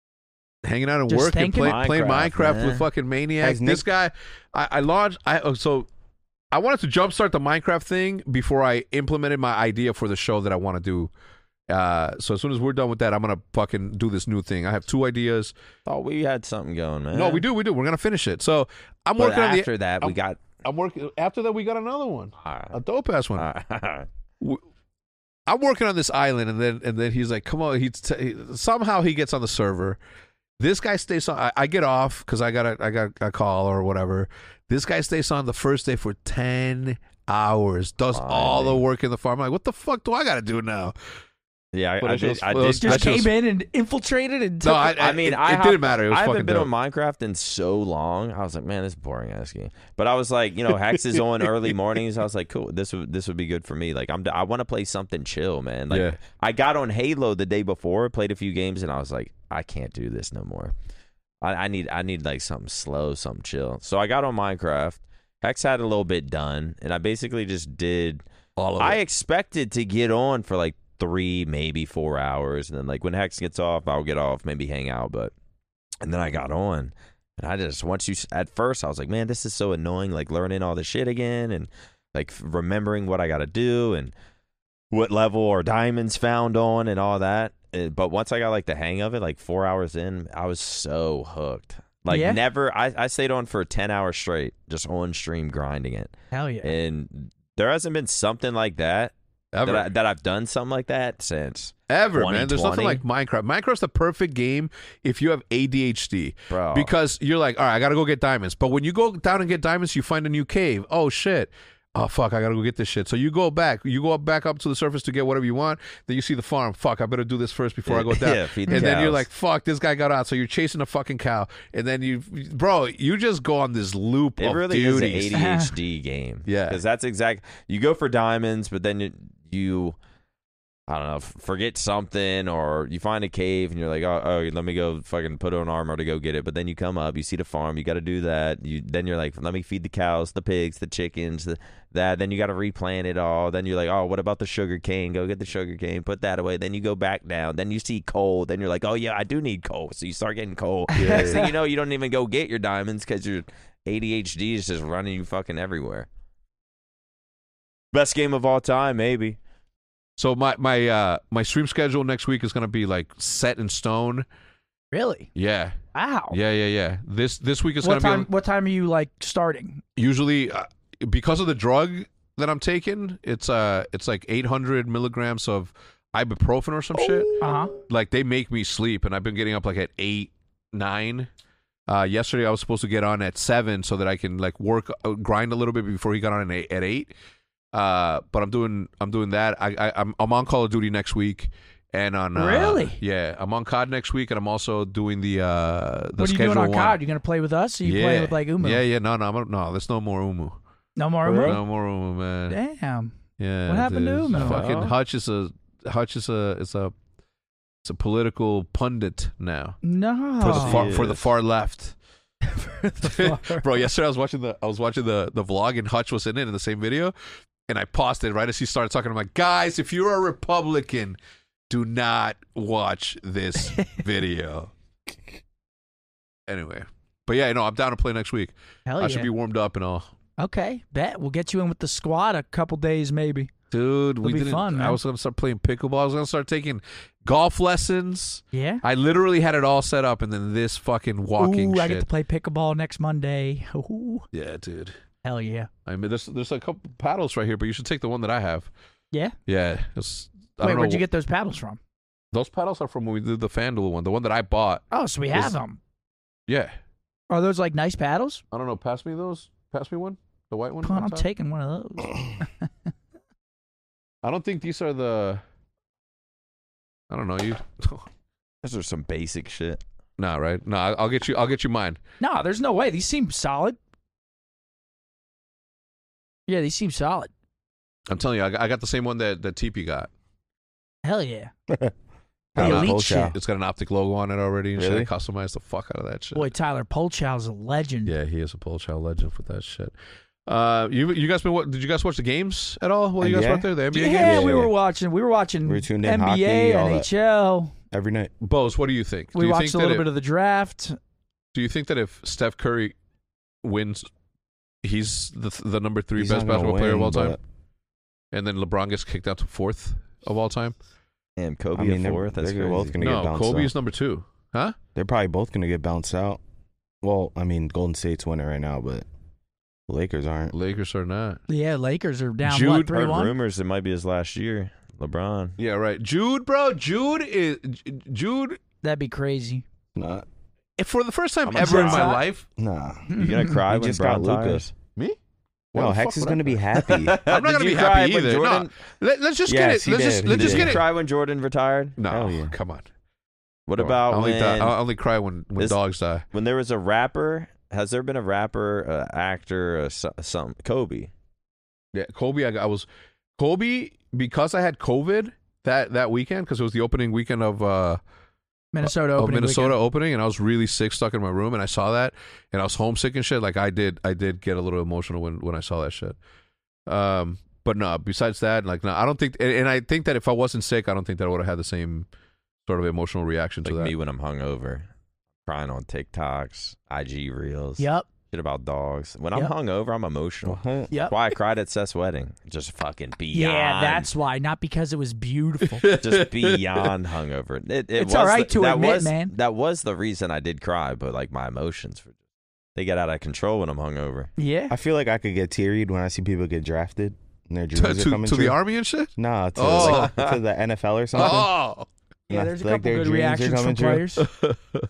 S4: Hanging out and
S5: Just
S4: working,
S5: thinking.
S4: play, playing
S3: Minecraft,
S4: Minecraft
S3: man.
S4: with fucking maniacs.
S2: Has Nick-
S4: This guy, I, I launched. I oh, so I wanted to jumpstart the Minecraft thing before I implemented my idea for the show that I want to do. Uh, so as soon as we're done with that, I'm gonna fucking do this new thing. I have two ideas.
S3: Thought we had something going, man.
S4: No, we do, we do. We're gonna finish it. So I'm
S3: But
S4: working on the.
S3: after that, we got.
S4: I'm working. After that, we got another one,
S3: All right.
S4: a dope ass one.
S3: All right.
S4: w- I'm working on this island, and then and then he's like, "Come on!" He t- somehow he gets on the server. This guy stays on. I, I get off because I got a I got a call or whatever. This guy stays on the first day for ten hours. Does all the
S3: Blimey.
S4: work in the farm. I'm like, what the fuck do I got to do now?
S3: Yeah, I,
S4: But
S3: I
S4: it
S3: did.
S4: was-
S3: I
S4: it
S3: did.
S4: was-
S3: I
S5: Just
S4: That
S3: did-
S5: came in and infiltrated and
S4: No,
S5: took
S4: I,
S5: it.
S3: I mean,
S4: it,
S3: I
S4: it
S3: have-
S4: didn't matter. It was
S3: I
S4: fucking
S3: haven't been
S4: dope.
S3: on Minecraft in so long. I was like, man, this is boring ass game. But I was like, you know, Hex is on early mornings. I was like, cool. This would this would be good for me. Like, I'm I want to play something chill, man. Like,
S4: Yeah.
S3: I got on Halo the day before, played a few games, and I was like, I can't do this no more. I, I need I need like something slow, something chill. So I got on Minecraft. Hex had a little bit done, and I basically just did.
S4: all of
S3: I
S4: it.
S3: expected to get on for like three, maybe four hours, and then like when Hex gets off, I'll get off, maybe hang out. But and then I got on, and I just once you at first I was like, man, this is so annoying. Like learning all this shit again, and like remembering what I got to do and what level or diamonds found on and all that. Uh, But once I got like the hang of it, like four hours in, I was so hooked. Like
S5: Yeah?
S3: never, I, I stayed on for ten hours straight, just on stream grinding it,
S5: Hell yeah.
S3: and there hasn't been something like that.
S4: ever.
S3: That, I, that I've done something like that since,
S4: Ever, man. There's nothing
S3: twenty
S4: like Minecraft. Minecraft's the perfect game if you have A D H D.
S3: bro.
S4: Because you're like, all right, I got to go get diamonds. But when you go down and get diamonds, you find a new cave. Oh, shit. Oh, fuck, I got to go get this shit. So you go back. You go up back up to the surface to get whatever you want. Then you see the farm. Fuck, I better do this first before I go down.
S3: Yeah, feed the
S4: and then you're
S3: cows.
S4: like, fuck, this guy got out. So you're chasing a fucking cow. And then you, bro, you just go on this loop
S3: it
S4: of
S3: really
S4: duties.
S3: is an A D H D game.
S4: Yeah.
S3: because that's exact. You go for diamonds, but then you, you, I don't know, f- forget something, or you find a cave and you're like, oh, oh, let me go fucking put on armor to go get it. But then you come up, you see the farm, you got to do that. You then you're like, let me feed the cows, the pigs, the chickens, the, that. Then you got to replant it all. Then you're like, oh, what about the sugar cane? Go get the sugar cane, put that away. Then you go back down. Then you see coal. Then you're like, oh yeah, I do need coal. So you start getting coal. Next thing you know, you don't even go get your diamonds because your A D H D is just running you fucking everywhere. Best game of all time, maybe.
S4: So my my uh my stream schedule next week is gonna be like set in stone.
S5: Really?
S4: Yeah,
S5: Wow.
S4: yeah, yeah, yeah. This this week is
S5: What
S4: gonna
S5: time?
S4: be
S5: What time are you like starting?
S4: usually uh, because of the drug that I'm taking. It's uh it's like eight hundred milligrams of ibuprofen or some shit.
S5: Uh huh.
S4: Like they make me sleep, and I've been getting up like at eight nine. Uh, yesterday I was supposed to get on at seven so that I can like work uh, grind a little bit before he got on at eight. At eight. Uh, but I'm doing I'm doing that. I, I I'm I'm on Call of Duty next week, and on uh,
S5: Really?
S4: yeah, I'm on C O D next week, and I'm also doing the uh the
S5: What are you
S4: schedule
S5: doing on
S4: one.
S5: C O D? You gonna play with us? Or you
S4: yeah.
S5: playing with like Umu?
S4: Yeah, yeah, no, no, I'm, no. There's no more Umu.
S5: No more
S3: For
S5: Umu.
S3: real?
S4: No more Umu, man.
S5: Damn.
S4: Yeah.
S5: What happened to
S4: dude.
S5: Umu?
S4: Fucking
S3: Oh.
S4: Hutch is a Hutch is a is a it's a political pundit now
S5: No.
S4: for the far,
S3: He
S4: for the
S3: is.
S4: far left.
S5: The far-
S4: Bro, yesterday I was watching the I was watching the the vlog and Hutch was in it in the same video, and I paused it right as he started talking. I'm like, guys, if you're a Republican, do not watch this video. Anyway, but yeah, no, I'm down to play next week.
S5: Hell
S4: I
S5: yeah.
S4: should be warmed up and all.
S5: Okay, bet we'll get you in with the squad a couple days maybe.
S4: Dude, we
S5: be
S4: didn't.
S5: fun, man.
S4: I was gonna start playing pickleball. I was gonna start taking golf lessons.
S5: Yeah.
S4: I literally had it all set up, and then this fucking walking
S5: Ooh,
S4: shit.
S5: I get to play pickleball next Monday. Ooh,
S4: Yeah, dude.
S5: hell yeah.
S4: I mean, there's there's a couple paddles right here, but you should take the one that I have.
S5: Yeah.
S4: Yeah. It's, I
S5: Wait,
S4: don't know.
S5: where'd you get those paddles from?
S4: Those paddles are from when we did the FanDuel one. The one that I bought.
S5: Oh, so we
S4: Is-
S5: have them.
S4: Yeah.
S5: Are those like nice paddles?
S4: I don't know. Pass me those. Pass me one. The white one.
S5: Come on,
S4: on
S5: I'm
S4: top.
S5: taking one of those.
S4: I don't think these are the. I don't know you.
S3: Those are some basic shit.
S4: Nah, right? No, nah, I'll get you. I'll get you mine.
S5: No, there's no way. These seem solid. Yeah, these seem solid.
S4: I'm telling you, I got, I got the same one that that T P got.
S5: Hell yeah.
S2: The
S5: elite
S2: Polchow.
S5: shit.
S4: It's got an optic logo on it already and
S2: Really?
S4: shit. I customized the fuck out of that shit.
S5: Boy, Tyler Polchow's a legend.
S4: Yeah, he is a pole child legend for that shit. Uh, you you guys been what? Did you guys watch the games at all while you guys
S2: N B A?
S4: were out there? The N B A
S5: Yeah,
S4: games.
S5: we
S2: Yeah.
S5: were watching. We were watching
S2: We were tuned in,
S5: N B A,
S2: hockey, all
S5: N H L.
S2: Every night.
S4: Bose, what do you think?
S5: We
S4: do you
S5: watched
S4: think
S5: a
S4: that
S5: little
S4: if,
S5: bit of the draft.
S4: Do you think that if Steph Curry wins, he's the the number three
S2: He's
S4: best
S2: not gonna
S4: basketball player of
S2: win,
S4: all time,
S2: but,
S4: and then LeBron gets kicked out to fourth of all time?
S3: Damn, Kobe
S2: I mean,
S3: at
S2: they're-
S3: fourth. That's
S2: they're
S3: crazy.
S2: both gonna get
S4: No,
S2: bounced
S4: Kobe
S2: out.
S4: is number two. Huh?
S2: They're probably both going to get bounced out. Well, I mean, Golden State's winning right now, but the Lakers aren't.
S4: Lakers are not.
S5: Yeah, Lakers are down,
S4: Jude
S5: what,
S3: Heard
S5: three one?
S3: rumors it might be his last year. LeBron.
S4: Yeah, right. Jude, bro. Jude is Jude.
S5: That'd be crazy.
S2: Nah.
S4: For the first time
S3: I'm
S4: ever in
S5: excited.
S4: my life,
S2: Nah.
S3: You gonna cry
S2: We
S3: when
S2: just got
S3: Bron
S2: Luka.
S3: tires?
S4: me. Why
S2: No,
S4: the
S2: Hex
S4: fuck
S2: is
S4: would
S2: going
S4: I
S2: to be
S4: cry?
S2: happy.
S4: I'm not
S3: Did
S4: gonna
S3: you
S4: be
S3: cry
S4: happy
S3: when
S4: either.
S3: Jordan-
S4: No, Let, let's just
S2: Yes,
S4: get it.
S2: he
S4: Let's
S2: did.
S4: just
S2: He
S4: let's
S2: did.
S4: just
S3: Did
S4: get
S3: you
S4: it.
S3: cry when Jordan retired?
S4: No,
S2: Hell yeah.
S4: come on.
S3: What
S4: I
S3: about
S4: only
S3: when,
S4: die, I only cry when, when
S3: This-
S4: dogs die.
S3: when there was a rapper? Has there been a rapper, uh, actor, uh, so- some Kobe?
S4: Yeah, Kobe. I, I was Kobe because I had COVID that that weekend because it was the opening weekend of uh
S5: Minnesota
S4: of
S5: opening
S4: Minnesota
S5: weekend.
S4: opening, and I was really sick, stuck in my room, and I saw that, and I was homesick and shit. Like I did, I did get a little emotional when when I saw that shit. Um, but no, besides that, like no, I don't think, and, and I think that if I wasn't sick, I don't think that I would have had the same sort of emotional reaction to
S3: Like
S4: that.
S3: me when I'm hungover, crying on TikToks, I G reels,
S5: Yep.
S3: shit about dogs. When I'm
S5: Yep.
S3: hungover, I'm emotional.
S2: What?
S5: Yep.
S3: That's why I cried at Seth's wedding. Just fucking beyond.
S5: Yeah, that's why. Not because it was beautiful.
S3: just beyond hungover. It, it
S5: It's
S3: was
S5: all right
S3: the-
S5: to
S3: that
S5: admit,
S3: was,
S5: man.
S3: That was the reason I did cry, but like my emotions, were, they get out of control when I'm hungover.
S5: Yeah.
S2: I feel like I could get teary-eyed when I see people get drafted and their
S4: to
S2: dreams are
S4: to,
S2: coming
S4: to
S2: true.
S4: the army and shit.
S2: Nah, to,
S4: Oh.
S2: like, to the N F L or something.
S4: Oh,
S5: Yeah,
S2: I
S5: there's a
S2: feel like
S5: couple
S2: their
S5: good
S2: dreams are
S5: reactions
S2: coming
S5: from
S2: true.
S5: players.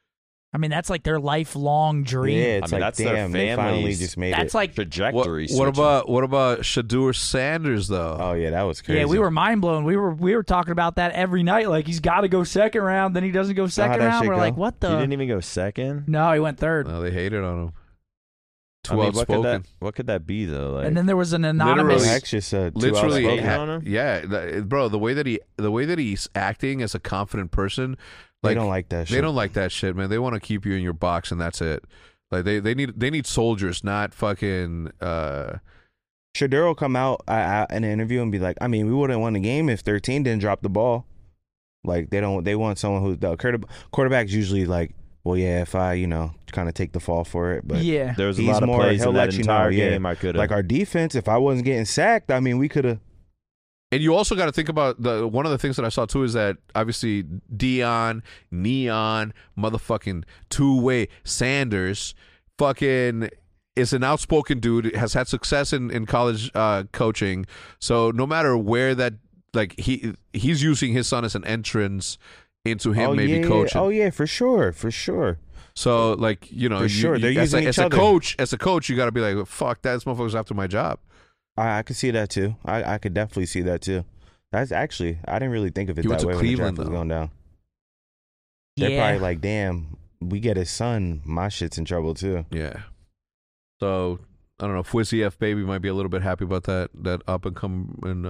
S5: I mean, that's like their lifelong dream.
S2: Yeah, it's
S3: I mean,
S2: like,
S3: that's their
S2: damn, they finally
S3: families.
S2: just made
S5: That's
S2: it.
S5: like,
S4: what,
S3: Trajectory.
S4: what
S3: switching.
S4: about what about Shadur Sanders though?
S2: Oh, yeah, that was crazy.
S5: yeah, we were mind blown. We were we were talking about that every night. Like he's got to go second round, then he doesn't go second
S2: that
S5: round.
S2: shit
S5: We're
S2: go?
S5: like, what
S3: You
S5: the?
S3: didn't even go second.
S5: No, he went third.
S4: No, they hated on him. Too
S3: I mean, what could
S4: outspoken.
S3: that? What could that be though? Like,
S5: And then there was an anonymous.
S4: Literally.
S2: Hex just uh, too
S4: Literally,
S3: outspoken
S4: ha-
S3: on him?
S4: yeah, that- bro. The way that he, the way that he's acting as a confident person,
S2: They
S4: like
S2: don't like that shit.
S4: they don't like that shit, man. They want to keep you in your box, and that's it. Like they, they need, they need soldiers, not fucking. Uh,
S2: Shadur will come out uh, uh, in an interview and be like, I mean, we wouldn't won the game if thirteen didn't drop the ball. Like, they don't, they want someone who, the quarter- quarterback's usually like, well, yeah, if I, you know, kind of take the fall for it. But
S5: yeah.
S3: there was a
S2: he's
S3: lot of
S2: more-
S3: plays
S2: he'll
S3: in that
S2: let you know,
S3: entire
S2: yeah.
S3: game. I could have.
S2: like our defense, if I wasn't getting sacked, I mean, we could have.
S4: and you also got to think about the one of the things that I saw too is that obviously Dion, Neon, motherfucking two way Sanders, fucking is an outspoken dude, has had success in in college uh, coaching. So no matter where that, like he he's using his son as an entrance into him
S2: oh,
S4: maybe
S2: yeah,
S4: coaching.
S2: Oh, yeah, for sure, for sure.
S4: So like you know,
S2: For
S4: you-
S2: sure,
S4: you-
S2: they're
S4: as, a,
S2: using
S4: as
S2: each
S4: a
S2: other.
S4: coach, as a coach, you got to be like, fuck, that this motherfucker's after my job.
S2: I, I could see that too. I, I could definitely see that too. That's actually, I didn't really think of it
S4: He
S2: that
S4: went to
S2: way
S4: Cleveland,
S2: when the draft was
S4: though.
S2: going down. They're
S5: Yeah.
S2: probably like, damn, we get his son, my shit's in trouble too.
S4: Yeah. So I don't know. Fwizzy F baby might be a little bit happy about that that up and coming uh,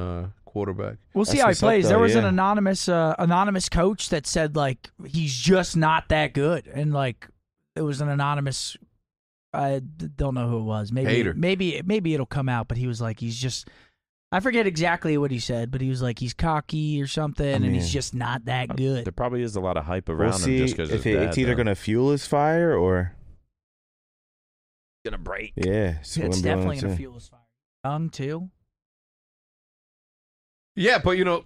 S4: quarterback.
S5: We'll see
S2: That's
S5: how he
S2: what's up,
S5: plays.
S2: though,
S5: There was an
S2: yeah.
S5: anonymous uh, anonymous coach that said like he's just not that good, and like it was an anonymous. I d- don't know who it was. Maybe
S4: Hater.
S5: maybe maybe it'll come out. But he was like he's just. I forget exactly what he said, but he was like he's cocky or something, and he's
S2: mean,
S5: just not that good.
S3: There probably is a lot of hype
S2: We'll
S3: around him
S2: see
S3: just because
S2: if it, it's either going to fuel his fire or
S3: gonna break.
S2: yeah, it's,
S5: It's
S2: gonna be
S5: definitely
S2: one of
S5: gonna
S2: the two.
S5: fuel his fire. Young too.
S4: Yeah, but you know,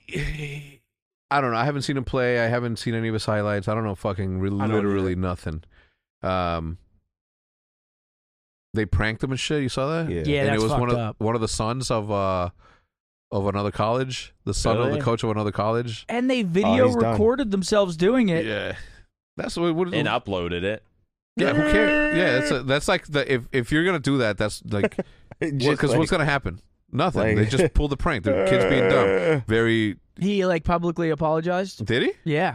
S4: I don't know. I haven't seen him play. I haven't seen any of his highlights. I don't know fucking re-
S2: I don't
S4: literally
S2: either.
S4: nothing. Um, they pranked him and shit. You saw that?
S2: Yeah.
S5: Yeah,
S4: and
S5: that's
S4: it was one
S5: fucked
S4: of
S5: up.
S4: one of the sons of uh of another college, the son of
S3: Really?
S4: the coach of another college.
S5: And they video
S2: he's done.
S5: recorded themselves doing it.
S4: Yeah, that's what. what
S3: And uploaded it.
S4: yeah, who cares? Yeah, that's a, that's like the if if you're gonna do that, that's like
S2: Just
S4: because
S2: like-
S4: what's gonna happen? Nothing.
S2: like-
S4: they just pulled the prank. The kid's being dumb. Very.
S5: He like publicly apologized.
S4: Did he?
S5: Yeah.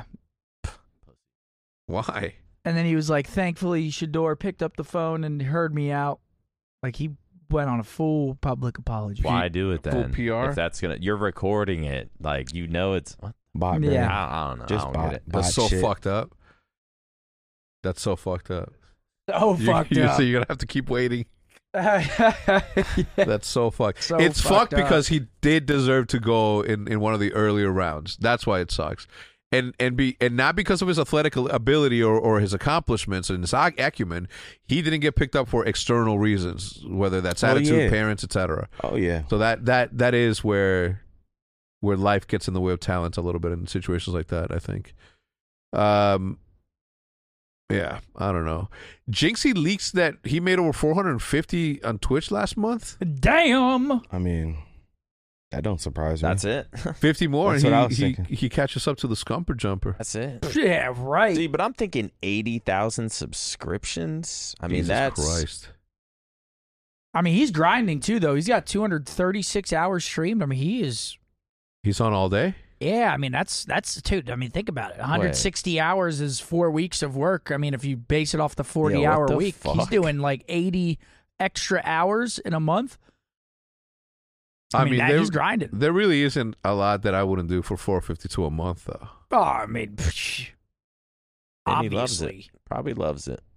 S4: Why?
S5: And then he was like, thankfully, Shador picked up the phone and heard me out. Like, he went on a full public apology.
S3: Why do it
S4: full
S3: then?
S4: P R?
S3: If that's gonna, you're recording it. Like you know, it's. What?
S2: Bot,
S5: Yeah.
S2: bro.
S3: I, I don't know.
S2: Just
S3: I don't
S2: bot.
S3: get it.
S2: bot
S4: That's so
S2: shit.
S4: fucked up. That's so fucked up.
S5: So
S4: You-
S5: fucked
S4: you,
S5: up.
S4: So you're gonna have to keep waiting.
S5: Yeah.
S4: That's so fucked.
S5: So
S4: it's
S5: fucked
S4: fucked
S5: up.
S4: because he did deserve to go in, in one of the earlier rounds. That's why it sucks. And and be and not because of his athletic ability or, or his accomplishments and his ac- acumen. He didn't get picked up for external reasons, whether that's
S2: Oh,
S4: attitude,
S2: yeah.
S4: parents, et cetera.
S2: Oh yeah.
S4: So that that that is where where life gets in the way of talent a little bit in situations like that, I think. Um yeah, I don't know. Jinxie leaks that he made over four hundred fifty on Twitch last month.
S5: Damn.
S2: I mean, that don't surprise me.
S3: That's it.
S4: fifty more,
S2: That's
S4: and
S2: what I
S4: he,
S2: was
S4: he,
S2: thinking.
S4: he catches up to the Scumper Jumper.
S3: That's it.
S5: Yeah, right.
S3: See, but I'm thinking eighty thousand subscriptions. I mean,
S4: Jesus
S3: that's
S4: Christ.
S5: I mean, he's grinding too, though. He's got two hundred thirty-six hours streamed. I mean, he is.
S4: He's on all day?
S5: Yeah, I mean that's that's dude. I mean, think about it. one hundred sixty hours is four weeks of work. I mean, if you base it off the forty-hour
S3: what the
S5: week, he's
S3: fuck?
S5: doing like eighty extra hours in a month. I,
S4: I
S5: mean,
S4: mean,
S5: that,
S4: there,
S5: he's grinding.
S4: there really isn't a lot that I wouldn't do for four fifty-two a month, though.
S5: Oh, I mean, psh,
S3: And he loves
S5: obviously.
S3: it. Probably loves it.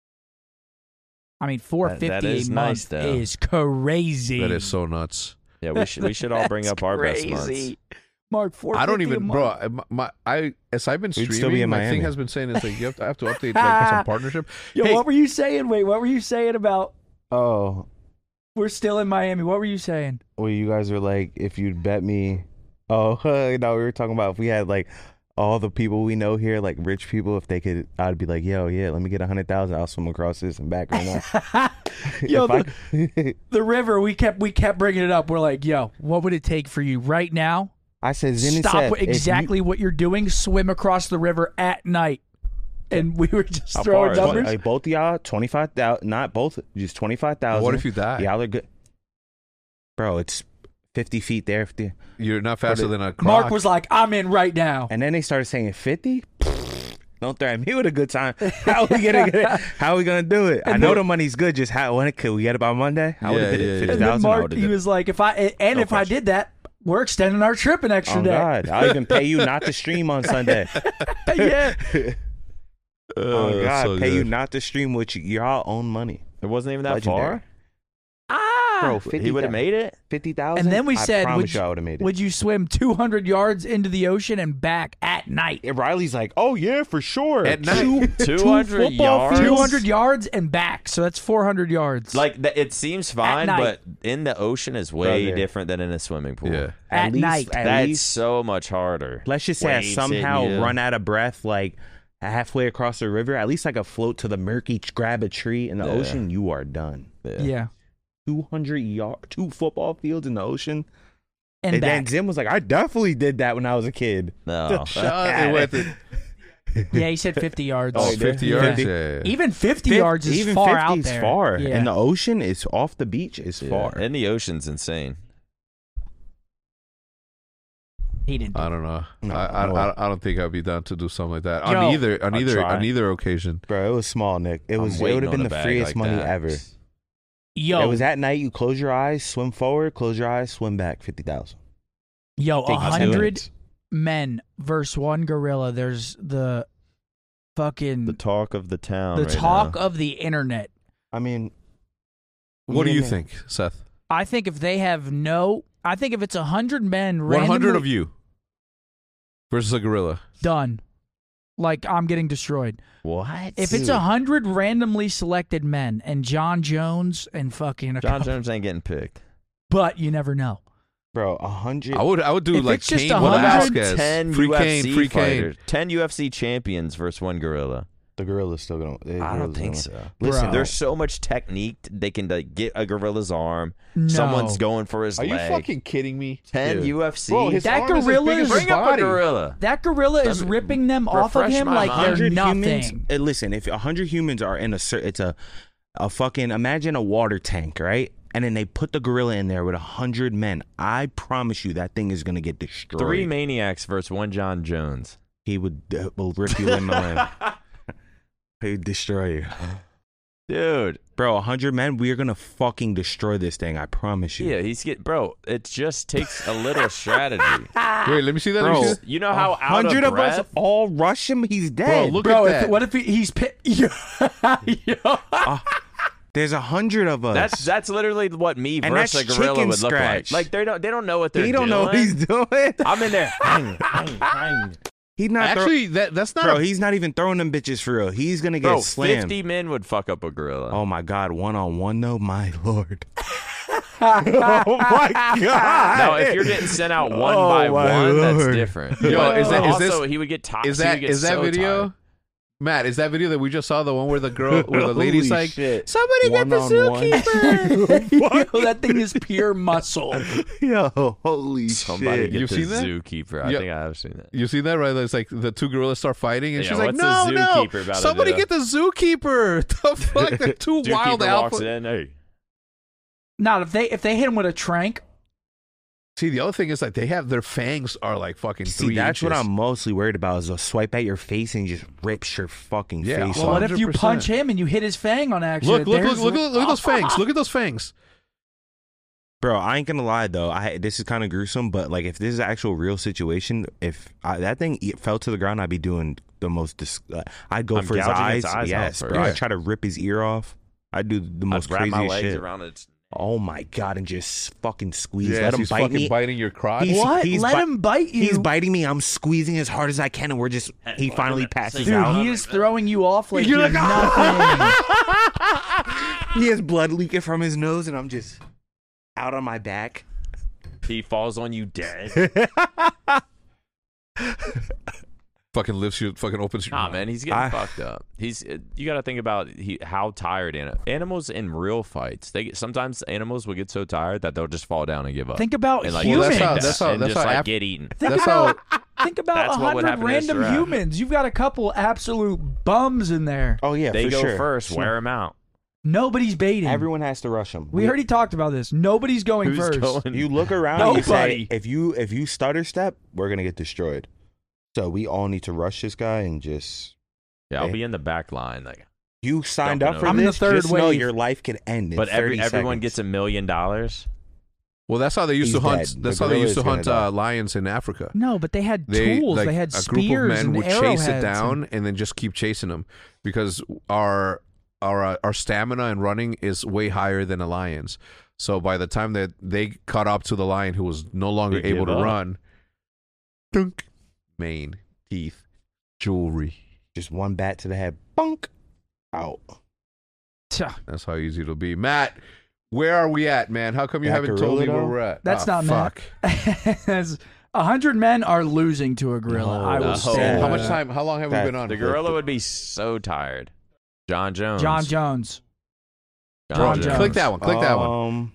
S5: I mean, four fifty
S3: That- that is
S5: a
S3: nice,
S5: month
S3: though.
S5: is crazy.
S4: That is so nuts.
S3: Yeah, we should we should all bring
S5: That's
S3: up our best months.
S5: crazy. Mark, four.
S4: I don't even, bro. I- My, my, I as I've been
S2: We'd
S4: streaming,
S2: still be in
S4: my
S2: Miami.
S4: thing has been saying it's like you have to, I have to update like some partnership.
S5: Yo,
S4: Hey,
S5: what were you saying? Wait, what were you saying about
S2: Oh,
S5: we're still in Miami? What were you saying?
S2: well, you guys are like, if you'd bet me. Oh no, we were talking about if we had like all the people we know here, like rich people, if they could, I'd be like, yo, yeah, let me get a hundred thousand. I'll swim across this and back right now.
S5: Yo,
S2: If
S5: the,
S2: I,
S5: the river. We kept we kept bringing it up. We're like, yo, what would it take for you right now?
S2: I said, Zinni
S5: Stop
S2: said,
S5: what-
S2: if you-
S5: exactly what you're doing. Swim across the river at night, and we were just
S3: How
S5: throwing
S3: far is it?
S5: numbers.
S2: Like both of y'all, twenty five thousand. Not both, just twenty five thousand.
S4: what if you die?
S2: Y'all are good, bro. It's fifty feet there, fifty.
S4: You're not faster
S2: But it-
S4: than a croc.
S5: Mark was like, I'm in right now.
S2: And then they started saying fifty. Don't threaten me with a good time. How are we gonna get it? How are we gonna do it? I
S5: And
S2: know
S5: then-
S2: the money's good. Just how when it could we get it by Monday? I would have
S4: Yeah,
S2: did
S4: yeah,
S2: it
S4: yeah.
S2: fifty
S5: And then
S2: thousand. I
S5: Mark,
S2: would
S5: he
S2: have did.
S5: was like, if I and
S3: No
S5: if I
S3: question.
S5: did that, we're extending our trip an extra
S2: Oh
S5: day.
S2: God, I'll even pay you not to stream on Sunday.
S5: Yeah.
S2: Oh
S4: that's
S2: God,
S4: so
S2: pay you
S4: good.
S2: not to stream with y- your own money,
S3: It wasn't even that
S2: Legendary.
S3: far.
S5: Ah.
S2: bro. fifty
S3: He would have made it.
S2: fifty thousand.
S5: And then we
S2: I
S5: said,
S2: promise
S5: would
S2: you,
S5: you,
S2: I would have made it.
S5: would you swim two hundred yards into the ocean and back at night?
S2: And Riley's like, oh yeah, for sure.
S4: At night.
S3: Two hundred yards.
S5: two hundred yards and back. So that's four hundred yards.
S3: Like th- it seems fine,
S5: night.
S3: but in the ocean is way
S2: Brother.
S3: different than in a swimming pool.
S4: Yeah.
S5: at
S2: least,
S5: night.
S2: At
S3: That's
S2: least,
S3: so much harder.
S2: let's just say I
S3: Waves
S2: somehow
S3: hitting you.
S2: run out of breath, like halfway across the river. At least I could float to the murky, grab a tree in the
S3: Yeah.
S2: ocean. You are done.
S3: Yeah.
S5: Yeah.
S2: two hundred yard, two football fields in the ocean.
S5: And,
S2: And, then
S5: back.
S2: Zim was like, I definitely did that when I was a kid.
S3: No.
S4: Shut it with it.
S5: Yeah, he said fifty yards.
S4: Oh,
S2: he did?
S4: fifty yards?
S2: fifty.
S4: Yeah, yeah, yeah.
S5: Even fifty
S2: Fif-
S5: yards is
S2: even
S5: far
S2: fifty
S5: out
S2: is
S5: there.
S2: far.
S5: Yeah.
S2: And the ocean is off the beach is
S3: Yeah.
S2: far.
S3: And the ocean's insane.
S5: he didn't.
S2: Uh,
S5: do
S4: I don't know.
S2: No,
S4: I, I,
S2: no.
S4: I, I don't think I'd be down to do something like that
S5: Yo,
S4: on either on
S3: I'll
S4: either
S3: try.
S4: on either occasion.
S2: Bro, it was small, Nick. It
S3: I'm
S2: was. It
S3: waiting
S2: would have
S3: on
S2: been
S3: a
S2: the
S3: bag
S2: freest
S3: like
S2: money
S3: that.
S2: ever.
S5: Yo,
S2: It was at night. You close your eyes, swim forward, close your eyes, swim back. Fifty thousand.
S5: Yo, a
S2: Think he's
S5: hundred
S2: doing
S5: men versus one gorilla. There's the fucking
S3: The talk of the town.
S5: the
S3: right
S5: talk
S3: now.
S5: of the internet.
S2: I mean,
S4: What do you
S2: even-
S4: think, Seth?
S5: I think if they have no, I think if it's a hundred men,
S4: One hundred
S5: randomly
S4: of you versus a gorilla.
S5: done, like I'm getting destroyed.
S3: What?
S5: If it's a hundred randomly selected men and John Jones and fucking a
S3: John
S5: couple,
S3: Jones ain't getting picked.
S5: but you never know.
S2: bro, a hundred.
S4: I would I would do
S5: If
S4: like
S5: it's just
S4: Cain
S5: a
S3: What about
S4: Velasquez,
S3: ten
S4: free
S3: U F
S4: Cain,
S3: C
S4: free Cain.
S3: fighters? Ten U F C champions versus one gorilla.
S2: The gorilla's still gonna. the
S3: I don't
S2: gorilla's
S3: think
S2: gonna-
S3: so.
S2: Listen,
S5: Bro.
S3: There's so much technique. They can like, get a gorilla's arm.
S5: No.
S3: Someone's going for his
S4: Are you
S3: leg.
S4: fucking kidding me?
S3: ten
S4: Dude.
S3: U F C.
S4: Bro, his
S5: That
S4: arm is as
S5: gorilla
S4: big as
S5: is-
S4: his
S3: Bring up a
S4: body.
S3: gorilla.
S5: That gorilla is
S3: Let me
S5: ripping them off of
S3: refresh
S5: him
S3: my
S5: like
S3: mind.
S5: they're
S2: hundred
S5: nothing.
S2: humans. uh, Listen, if a hundred humans are in a cer- it's a a fucking imagine a water tank, right? And then they put the gorilla in there with a hundred men. I promise you, that thing is gonna get destroyed.
S3: Three maniacs versus one John Jones.
S2: He would uh, will rip you limb from limb. He would destroy you,
S3: Dude.
S2: bro. A hundred men, we are gonna fucking destroy this thing. I promise you.
S3: Yeah, he's get bro. It just takes a little strategy.
S4: Wait, let me see that. Let me
S2: Bro,
S4: see that.
S3: You know how out
S2: hundred
S3: of
S2: of us
S3: breath.
S2: all rush him. He's
S4: Bro,
S2: dead.
S4: look
S5: Bro,
S4: at
S5: if,
S4: that.
S5: what if he, he's pit? Yo, yo.
S2: There's a hundred of us.
S3: That's that's literally what me
S2: And
S3: versus a
S2: that's
S3: gorilla
S2: chicken
S3: would look
S2: scratch.
S3: like. Like they don't they don't know what they're
S2: he
S3: doing.
S2: don't know what he's doing.
S3: I'm in there. Hang, hang, hang.
S2: He's not throw-
S4: Actually, that that's not.
S2: bro.
S4: a,
S2: He's not even throwing them bitches for real. He's gonna get
S3: Bro,
S2: slammed.
S3: fifty men would fuck up a gorilla.
S2: Oh my god, one on one though, my lord. oh my god.
S3: Now, if you're getting sent out one
S2: Oh,
S3: by
S2: my
S3: one, that's
S2: Lord.
S3: different.
S4: Yo,
S3: But
S4: is that- is
S3: also
S4: this-
S3: he would get tired.
S4: is that is that video? Matt, is that video that we just saw the one where the girl, where the lady's
S2: Holy
S4: like,
S2: shit.
S4: somebody get the
S2: One-on-one.
S4: zookeeper?
S5: Yo, that thing is pure muscle.
S2: Yo, holy
S3: Somebody
S2: shit.
S3: get
S4: You've
S3: the
S4: seen that?
S3: zookeeper. I
S4: Yeah.
S3: think I have seen that.
S4: You seen that, right? It's like the two gorillas start fighting, and
S3: Yeah,
S4: she's like,
S3: what's
S4: no,
S3: the
S4: no,
S3: zookeeper about to
S4: somebody
S3: do?
S4: get the zookeeper. The fuck, the two wild
S3: Zookeeper walks
S4: alpha.
S3: in. Hey,
S5: Not if they if they hit him with a trank.
S4: See, the other thing is like they have their fangs are like fucking
S2: See,
S4: three
S2: that's what
S4: inches.
S2: I'm mostly worried about is a swipe at your face and just rips your fucking
S4: Yeah,
S2: face
S5: Well,
S2: off.
S5: what if you
S4: one hundred percent.
S5: punch him and you hit his fang on accident?
S4: Look, look, look,
S5: There's-
S4: look, look, look at those fangs. Look at those fangs.
S2: Bro, I ain't gonna lie though. I this is kind of gruesome, but like if this is an actual real situation, if I, that thing e- fell to the ground, I'd be doing the most. Dis- uh, I'd go
S3: I'm
S2: for his
S3: gouging
S2: eyes.
S3: its eyes out
S2: yes,
S3: first.
S2: bro.
S4: Yeah.
S2: I'd try to rip his ear off. I'd do the most
S3: I'd wrap
S2: craziest
S3: my legs
S2: shit.
S3: around it.
S2: Oh my god, and just fucking squeeze.
S4: Yeah,
S2: Let him
S4: he's
S2: bite
S4: fucking
S2: me.
S4: biting your crotch.
S2: He's-
S5: What?
S2: he's
S5: Let
S2: bi-
S5: him bite you.
S2: He's biting me. I'm squeezing as hard as I can, and we're just. He finally passes
S5: Dude,
S2: out.
S5: he is throwing you off like
S2: You're
S5: you're,
S2: like,
S5: nothing.
S2: He has blood leaking from his nose, and I'm just out on my back.
S3: He falls on you dead.
S4: Fucking lifts you, fucking opens your.
S3: Nah, man, he's getting
S2: I-
S3: fucked up. He's. You got to think about he, how tired an- animals in real fights. They get, sometimes animals will get so tired that they'll just fall down and give up.
S5: Think about
S3: and like
S5: humans.
S4: Well, that's
S3: take
S4: how-
S3: that
S4: that's how-
S3: and
S4: that's
S3: just
S4: how
S3: like
S4: Af-
S3: get eaten.
S5: Think
S4: That's
S5: about think about
S3: That's
S5: a
S3: what would
S5: hundred
S3: happen to this
S5: random
S3: giraffe.
S5: humans. You've got a couple absolute bums in there.
S2: Oh yeah,
S3: They
S2: for
S3: go
S2: sure.
S3: first. Wear him out.
S5: Nobody's baiting.
S2: Everyone has to rush him.
S5: we already talked about this. Nobody's going
S3: Who's
S5: first.
S3: going?
S2: You look around. And you say,
S5: Nobody.
S2: if you if you stutter step, we're gonna get destroyed. So we all need to rush this guy and just.
S3: Yeah, I'll
S2: Hey.
S3: be in the back line. Like,
S2: You signed
S3: Dumping
S2: up for
S3: over.
S5: I'm in the
S2: this.
S5: third
S2: just know
S5: wave.
S2: your life could end. In
S3: but every
S2: thirty
S3: everyone
S2: seconds.
S3: gets a million dollars.
S4: Well, that's how they used
S2: He's
S4: to hunt.
S2: dead.
S4: That's
S2: The
S4: how they used to
S2: gorilla's
S4: hunt
S2: gonna
S4: uh,
S2: die.
S4: lions in Africa.
S5: No, but they had
S4: They,
S5: tools.
S4: like,
S5: they had
S4: a group of
S5: spears
S4: men
S5: and
S4: would
S5: arrowheads.
S4: chase it
S5: and-
S4: down and then just keep chasing them because our our uh, our stamina and running is way higher than a lion's. So by the time that they caught up to the lion who was no longer
S3: They
S4: able
S3: give
S4: to
S3: up.
S4: run, dunk, mane, teeth, jewelry.
S2: just one bat to the head. Bunk. Out.
S5: Tja,
S4: That's how easy it'll be. Matt, where are we at, man? How come you
S2: That
S4: haven't told me
S2: gorilla,
S4: where
S2: though?
S4: we're at?
S5: That's
S4: Ah,
S5: not
S4: fuck.
S5: Matt. A hundred men are losing to a gorilla.
S2: No,
S5: I will
S3: no.
S5: say.
S4: How much time? How long have we
S2: That-
S4: been on?
S3: The gorilla would be so tired. John Jones.
S5: John Jones.
S3: John
S5: John
S3: Jones.
S4: Click that one. Click that one.
S2: Um,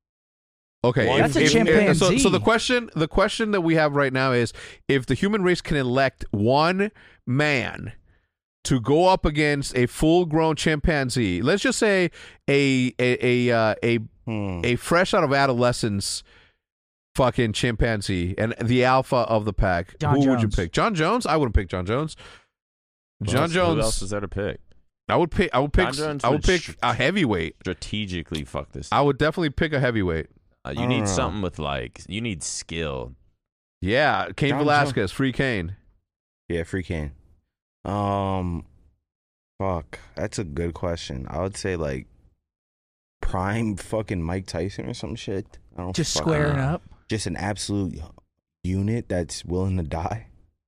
S4: Okay,
S2: Well,
S5: that's a chimpanzee.
S4: So, so the question, the question that we have right now is: if the human race can elect one man to go up against a full-grown chimpanzee, let's just say a a a uh, a,
S2: hmm.
S4: a fresh out of adolescence fucking chimpanzee and the alpha of the pack,
S5: John
S4: who would you
S5: Jones.
S4: pick? John Jones? I wouldn't pick John Jones.
S3: Who
S4: John
S3: else-
S4: Jones.
S3: Who else is there to pick?
S4: I would pick. I would pick.
S3: John Jones
S4: I would
S3: would
S4: pick
S3: sh-
S4: a heavyweight.
S3: Strategically, fuck this.
S4: I would definitely pick a heavyweight.
S3: Uh, you
S2: I
S3: need
S2: don't know.
S3: something with like you need skill.
S4: Yeah, Cain
S2: John
S4: Velasquez, free Cain.
S2: Yeah, free Kane. Um, fuck, that's a good question. I would say like prime fucking Mike Tyson or some shit. I don't
S5: Just
S2: fucking
S5: squaring
S2: know.
S5: up.
S2: Just an absolute unit that's willing to die.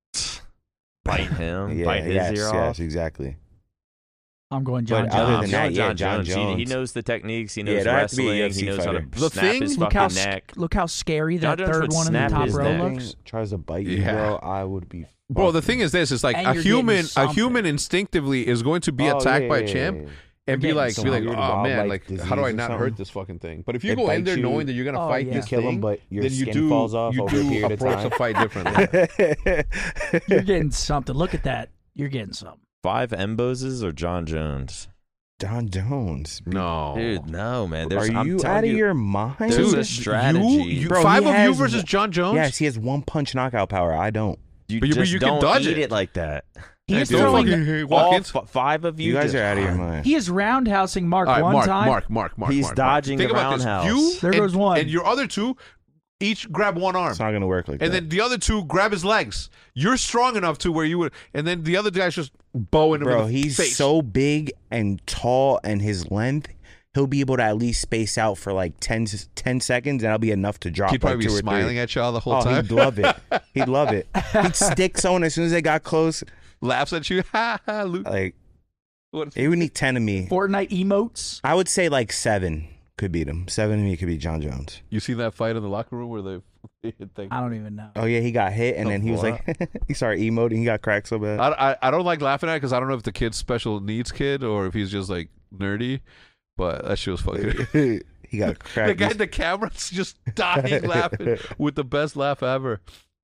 S3: Bite him,
S2: Yeah,
S3: bite his
S2: yes,
S3: ear
S2: yes,
S3: off.
S2: exactly.
S5: I'm going John
S2: But
S5: Jones.
S2: other
S3: I'm
S2: than
S3: going
S2: that, yeah,
S3: John,
S2: John
S3: Jones. He- He,
S2: Jones.
S3: knows the techniques. He
S2: Yeah,
S3: knows
S2: it'd have to be a
S3: wrestling.
S2: U F
S3: He
S2: C
S3: knows how to
S2: fighter.
S4: The
S3: snap
S4: thing-
S3: his
S5: look
S3: fucking
S5: how sc-
S3: neck.
S5: look how scary
S3: John
S5: that
S3: Jones
S5: third
S3: would
S5: one in the
S3: snap
S5: top
S3: his
S5: row
S3: neck.
S5: looks.
S2: Tries to bite you,
S4: Yeah.
S2: bro. I would be.
S4: Bro, the
S2: fucking-
S4: thing is this: is like
S5: And
S4: a
S5: you're getting
S4: human, a
S5: something.
S4: human instinctively is going to be
S2: Oh,
S4: attacked
S2: yeah,
S4: by a
S2: yeah,
S4: champ.
S2: yeah, yeah.
S4: And be
S5: Getting
S4: like,
S2: some
S4: be like,
S2: weird
S4: oh man,
S2: wildlife
S4: like,
S2: disease
S4: how do I
S2: or
S4: not
S2: something.
S4: hurt this fucking thing? But if you
S2: It
S4: go in
S2: bites
S4: there
S2: you,
S4: knowing that you're gonna
S5: Oh,
S4: fight
S5: yeah.
S4: this
S2: kill 'em,
S4: thing,
S2: but your
S4: then you
S2: skin
S4: do
S2: falls off
S4: you
S2: over
S4: do
S2: a period of
S4: approach
S2: time.
S4: the fight differently.
S5: You're getting something. Look at that. You're getting something.
S3: Five Emboses or John Jones?
S2: John Jones.
S4: No,
S3: Dude, no, man. There's,
S2: Are
S3: I'm
S2: you
S3: telling
S2: out of
S3: you,
S2: your mind?
S3: There's
S4: Dude,
S3: a strategy.
S4: You, you,
S2: Bro,
S4: five
S2: he
S4: of you
S2: has
S4: versus
S2: one-
S4: John Jones.
S2: Yes, he has one punch knockout power. I don't.
S3: You
S4: But you- but
S3: just
S4: you can
S3: don't
S4: dodge
S3: eat
S4: it.
S3: it like that.
S5: He
S4: Hey,
S5: is
S4: dude,
S5: throwing.
S4: fucking walk
S3: All
S4: in.
S3: f- five of you,
S2: You guys
S3: just-
S2: are out of your mind.
S5: He is roundhousing Mark
S4: All right,
S5: one
S4: Mark,
S5: time.
S4: Mark, Mark, Mark.
S3: He's
S4: Mark,
S3: dodging
S4: Mark. Think
S3: the
S4: about this.
S3: roundhouse.
S4: You
S5: There
S4: and,
S5: goes one.
S4: and your other two each grab one arm.
S2: It's not gonna work like
S4: And
S2: that.
S4: then the other two grab his legs. You're strong enough to where you would, and then the other guy's just bowing him
S2: Bro,
S4: in the
S2: he's
S4: face.
S2: so big and tall, and his length, he'll be able to at least space out for like ten, ten seconds, and that'll be enough to drop.
S4: He'd probably
S2: like
S4: be
S2: two or
S4: smiling
S2: three.
S4: at y'all the whole
S2: Oh,
S4: time.
S2: he'd love it. He'd love it. He'd stick someone as soon as they got close.
S4: Laughs at you. Ha ha. Luke.
S2: Like
S4: What-
S2: he would need ten of me.
S5: Fortnite emotes.
S2: I would say like seven could beat him. Seven of me could beat John Jones.
S4: You seen that fight in the locker room where they hit thing?
S5: I don't even know.
S2: Oh yeah, he got hit, and
S4: Oh,
S2: then he was
S4: what?
S2: like, he started emoting. He got cracked so bad.
S4: I, I, I don't like laughing at it because I don't know if the kid's special needs kid or if he's just like nerdy, but that shit was fucking.
S2: He got
S4: the
S2: cracked.
S4: guy, the camera's just dying laughing with the best laugh ever.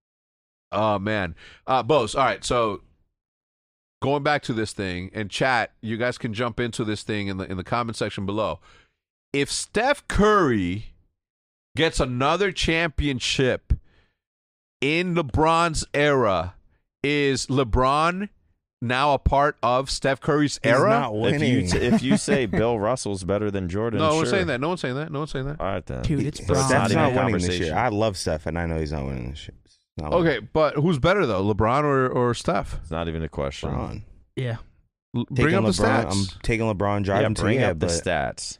S4: Oh man, uh, Bose. All right, so going back to this thing and chat, you guys can jump into this thing in the in the comment section below. If Steph Curry gets another championship in LeBron's era, is LeBron now a part of Steph Curry's
S2: He's
S4: era?
S2: not
S3: If
S2: winning.
S3: you, t- if you say Bill Russell's better than Jordan,
S4: no
S3: sure.
S4: one's saying that. No one's saying that. No one's saying that.
S3: All right, then.
S5: Dude, it's
S3: So
S5: Bron.
S3: not
S2: Steph's
S3: even
S2: not
S3: a
S2: winning this
S3: conversation.
S2: year. I love Steph, and I know he's not winning this year. It's not winning.
S4: Okay, but who's better though, LeBron or, or Steph?
S3: It's not even a question.
S2: LeBron.
S5: Yeah.
S4: L-
S2: Taking
S4: Bring up the
S2: LeBron,
S4: stats.
S2: I'm taking LeBron
S3: Yeah,
S2: driving to
S3: bring
S2: yeah,
S3: up the
S2: but
S3: stats.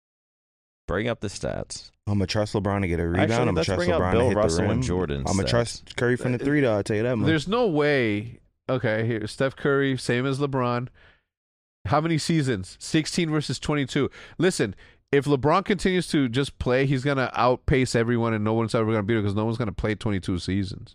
S3: Bring up the stats.
S2: I'm gonna trust LeBron to get a rebound.
S3: Actually,
S2: I'm gonna
S3: let's
S2: trust
S3: bring up
S2: LeBron
S3: Bill
S2: to hit
S3: Russell
S2: the rim.
S3: and Jordan
S2: I'm gonna
S3: stats.
S2: trust Curry from the three. Though I'll tell you that much.
S4: There's no way. Okay, here Steph Curry, same as LeBron. How many seasons? sixteen versus twenty-two. Listen, if LeBron continues to just play, he's gonna outpace everyone, and no one's ever gonna beat him because no one's gonna play twenty-two seasons.